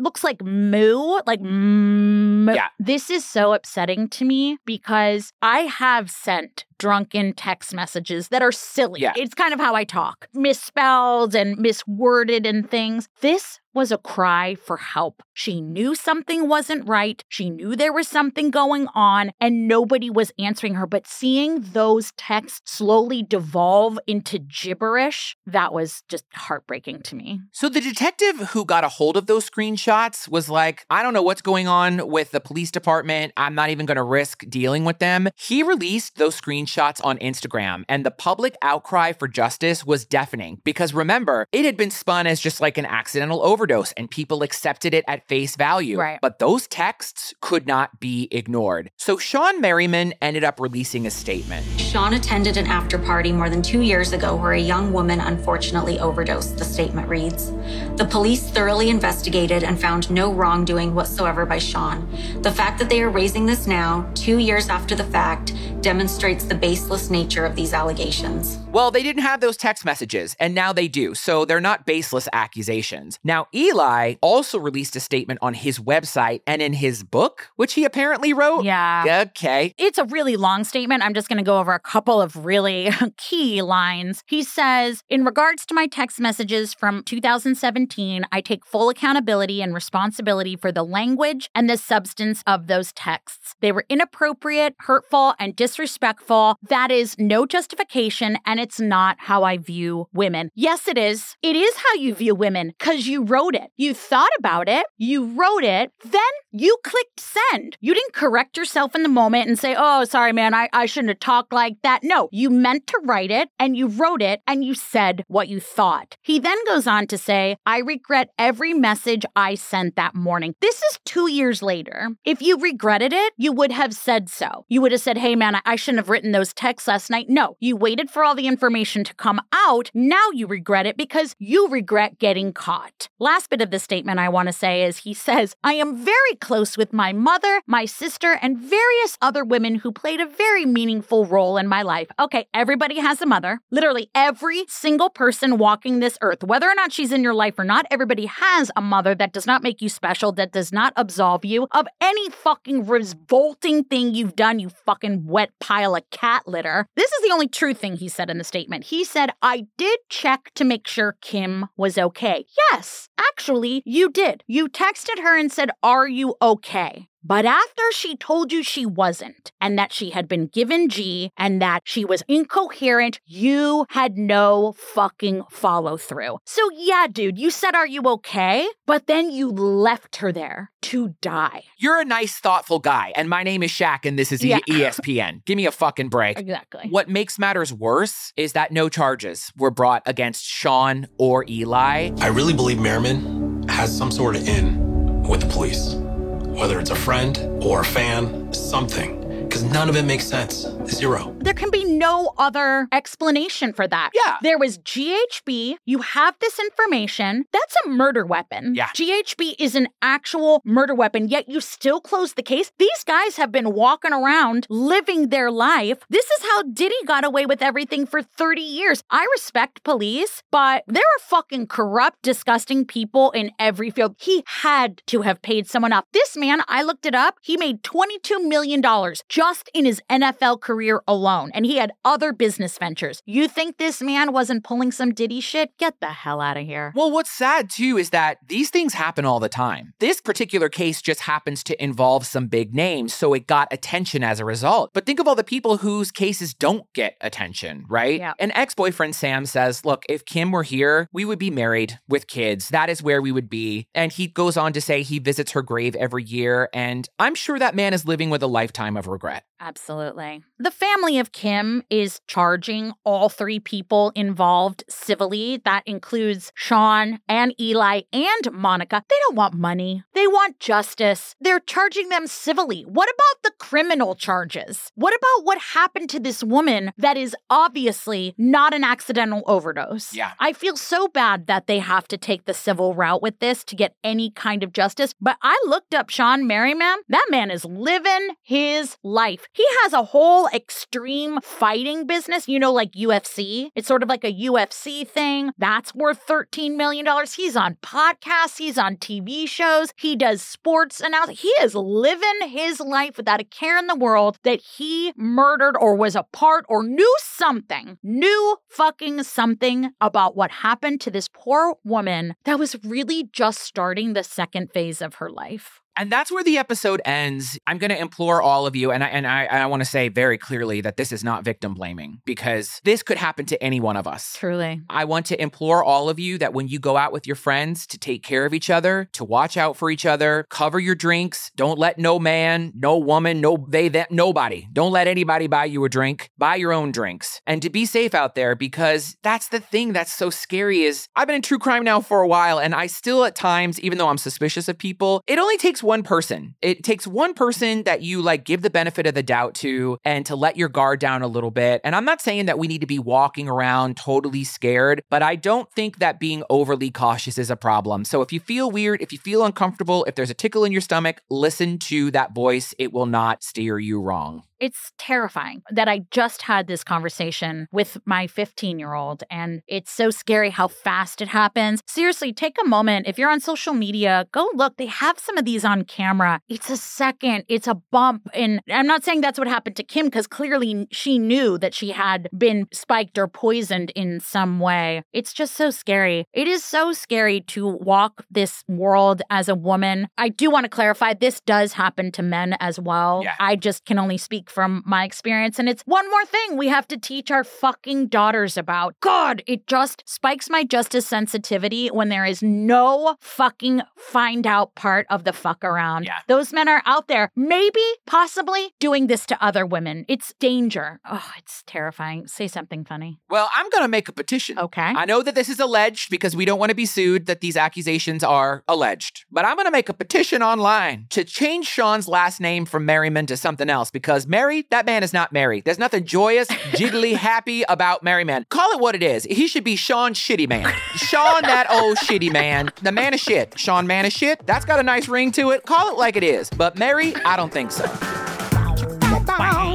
D: looks like moo, like moo.
C: Yeah.
D: This is so upsetting to me because I have sent drunken text messages that are silly.
C: Yeah.
D: It's kind of how I talk. Misspelled and misworded and things. This was a cry for help. She knew something wasn't right. She knew there was something going on and nobody was answering her. But seeing those texts slowly devolve into gibberish, that was just heartbreaking to me.
C: So the detective who got a hold of those screenshots was like, I don't know what's going on with the police department. I'm not even going to risk dealing with them. He released those screenshots on Instagram, and the public outcry for justice was deafening because remember, it had been spun as just like an accidental overdose and people accepted it at face value.
D: Right.
C: But those texts could not be ignored. So Shawn Merriman ended up releasing a statement.
E: Shawn attended an after party more than two years ago where a young woman unfortunately overdosed, the statement reads. The police thoroughly investigated and found no wrongdoing whatsoever by Shawn. The fact that they are raising this now, two years after the fact, demonstrates the baseless nature of these allegations.
C: Well, they didn't have those text messages, and now they do, so they're not baseless accusations. Now, Eli also released a statement on his website and in his book, which he apparently wrote.
D: Yeah.
C: Okay.
D: It's a really long statement. I'm just going to go over a couple of really key lines. He says, in regards to my text messages from two thousand seventeen, I take full accountability and responsibility for the language and the substance of those texts. They were inappropriate, hurtful, and disrespectful. That is no justification, and it's not how I view women. Yes, it is. It is how you view women, because you wrote it. You thought about it. You wrote it. Then you clicked send. You didn't correct yourself in the moment and say, oh, sorry, man, I, I shouldn't have talked like that. No, you meant to write it, and you wrote it, and you said what you thought. He then goes on to say, I regret every message I sent that morning. This is two years later. If you regretted it, you would have said so. You would have said, hey, man, I, I shouldn't have written those texts last night. No, you waited for all the information to come out. Now you regret it because you regret getting caught. Last bit of the statement I want to say is he says, I am very close with my mother, my sister, and various other women who played a very meaningful role in my life. Okay, everybody has a mother. Literally every single person walking this earth, whether or not she's in your life or not, everybody has a mother. That does not make you special, that does not absolve you of any fucking revolting thing you've done, you fucking wet pile of cat litter. This is the only true thing he said in the statement. He said, I did check to make sure Kim was okay. Yes, actually, you did. You texted her and said, are you okay? But after she told you she wasn't, and that she had been given G, and that she was incoherent, you had no fucking follow through. So yeah, dude, you said, are you okay? But then you left her there to die.
C: You're a nice, thoughtful guy, and my name is Shaq, and this is
D: Yeah.
C: E S P N. Give me a fucking break.
D: Exactly.
C: What makes matters worse is that no charges were brought against Shawn or Eli.
G: I really believe Merriman has some sort of in with the police. Whether it's a friend or a fan, something. Because none of it makes sense. Zero.
D: There can be no other explanation for that.
C: Yeah.
D: There was G H B. You have this information. That's a murder weapon.
C: Yeah.
D: G H B is an actual murder weapon, yet you still close the case. These guys have been walking around living their life. This is how Diddy got away with everything for thirty years. I respect police, but there are fucking corrupt, disgusting people in every field. He had to have paid someone up. This man, I looked it up, he made twenty-two million dollars just in his N F L career alone, and he had other business ventures. You think this man wasn't pulling some Diddy shit? Get the hell out of here.
C: Well, what's sad, too, is that these things happen all the time. This particular case just happens to involve some big names, so it got attention as a result. But think of all the people whose cases don't get attention, right?
D: Yeah.
C: An ex-boyfriend, Sam, says, look, if Kim were here, we would be married with kids. That is where we would be. And he goes on to say he visits her grave every year, and I'm sure that man is living with a lifetime of regret.
D: Absolutely. The family of Kim is charging all three people involved civilly. That includes Shawn and Eli and Monica. They don't want money. They want justice. They're charging them civilly. What about the criminal charges? What about what happened to this woman that is obviously not an accidental overdose?
C: Yeah.
D: I feel so bad that they have to take the civil route with this to get any kind of justice. But I looked up Shawn Merriman. That man is living his life. He has a whole extreme fighting business, you know, like U F C. It's sort of like a U F C thing. That's worth thirteen million dollars. He's on podcasts. He's on T V shows. He does sports announcing. He is living his life without a care in the world that he murdered or was a part or knew something, knew fucking something about what happened to this poor woman that was really just starting the second phase of her life.
C: And that's where the episode ends. I'm going to implore all of you, and I, and I, I want to say very clearly that this is not victim blaming, because this could happen to any one of us.
D: Truly.
C: I want to implore all of you that when you go out with your friends, to take care of each other, to watch out for each other, cover your drinks. Don't let no man, no woman, no they, that, nobody. Don't let anybody buy you a drink. Buy your own drinks. And to be safe out there, because that's the thing that's so scary is I've been in true crime now for a while, and I still at times, even though I'm suspicious of people, it only takes one person. It takes one person that you like give the benefit of the doubt to and to let your guard down a little bit. And I'm not saying that we need to be walking around totally scared, but I don't think that being overly cautious is a problem. So if you feel weird, if you feel uncomfortable, if there's a tickle in your stomach, listen to that voice. It will not steer you wrong.
D: It's terrifying that I just had this conversation with my fifteen-year-old, and it's so scary how fast it happens. Seriously, take a moment. If you're on social media, go look. They have some of these on camera. It's a second. It's a bump. And I'm not saying that's what happened to Kim, because clearly she knew that she had been spiked or poisoned in some way. It's just so scary. It is so scary to walk this world as a woman. I do want to clarify, this does happen to men as well.
C: Yeah.
D: I just can only speak from my experience. And it's one more thing we have to teach our fucking daughters about. God, it just spikes my justice sensitivity when there is no fucking find out part of the fuck around.
C: Yeah.
D: Those men are out there, maybe, possibly doing this to other women. It's danger. Oh, it's terrifying. Say something funny.
C: Well, I'm going to make a petition.
D: Okay.
C: I know that this is alleged because we don't want to be sued, that these accusations are alleged. But I'm going to make a petition online to change Sean's last name from Merriman to something else, because Mary, that man is not Mary. There's nothing joyous, jiggly, happy about Merryman. Call it what it is. He should be Sean Shitty Man. Sean, that old shitty man. The man of shit. Sean Man of shit. That's got a nice ring to it. Call it like it is. But Mary, I don't think so.
D: All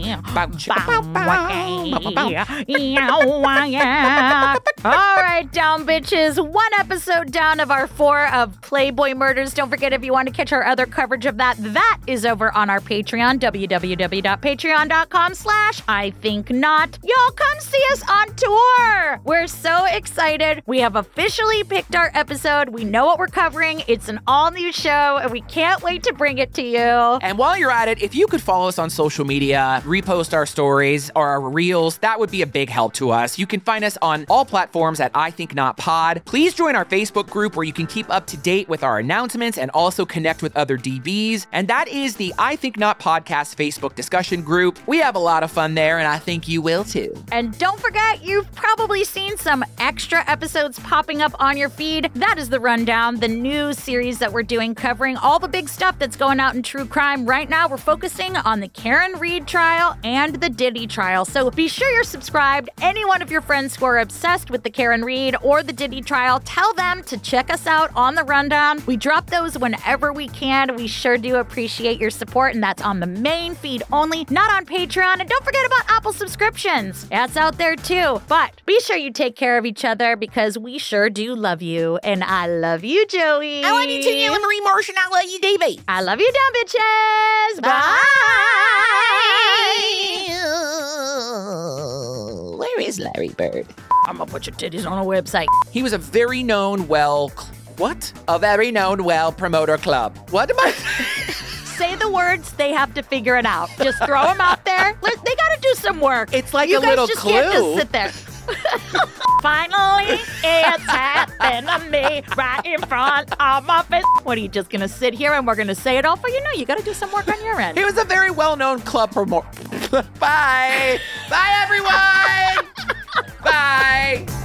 D: right, down bitches. One episode down of our four of Playboy Murders. Don't forget, if you want to catch our other coverage of that, that is over on our Patreon, www.patreon.com slash I think not. Y'all come see us on tour. We're so excited. We have officially picked our episode. We know what we're covering. It's an all new show, and we can't wait to bring it to you.
C: And while you're at it, if you could follow us on social media, repost our stories or our reels, that would be a big help to us. You can find us on all platforms at I Think Not Pod. Please join our Facebook group where you can keep up to date with our announcements and also connect with other D Bs. And that is the I Think Not Podcast Facebook discussion group. We have a lot of fun there, and I think you will too.
D: And don't forget, you've probably seen some extra episodes popping up on your feed. That is The Rundown, the new series that we're doing covering all the big stuff that's going out in true crime. Right now, we're focusing on the Karen Read trial and the Diddy trial. So be sure you're subscribed. Any one of your friends who are obsessed with the Karen Read or the Diddy trial, tell them to check us out on The Rundown. We drop those whenever we can. We sure do appreciate your support, and that's on the main feed only, not on Patreon. And don't forget about Apple subscriptions. That's out there too. But be sure you take care of each other, because we sure do love you. And I love you, Joey.
I: I love you too, you Marie Marsh, and I love you, D B.
D: I love you, dumb bitches. Bye. Bye.
I: Where is Larry Bird?
D: I'm gonna put your titties on a website.
C: He was a very known, well, cl- what? A very known, well, promoter club. What am I?
D: Say the words, they have to figure it out. Just throw them out there. Let, they gotta do some work.
C: It's like
D: you
C: a little
D: just
C: clue.
D: You guys just can't just sit there. Finally, it's happened to me right in front of my face. What, are you just gonna sit here and we're gonna say it all for you? No, you gotta do some work on your end.
C: He was a very well-known club promoter. Bye. Bye, everyone. Bye.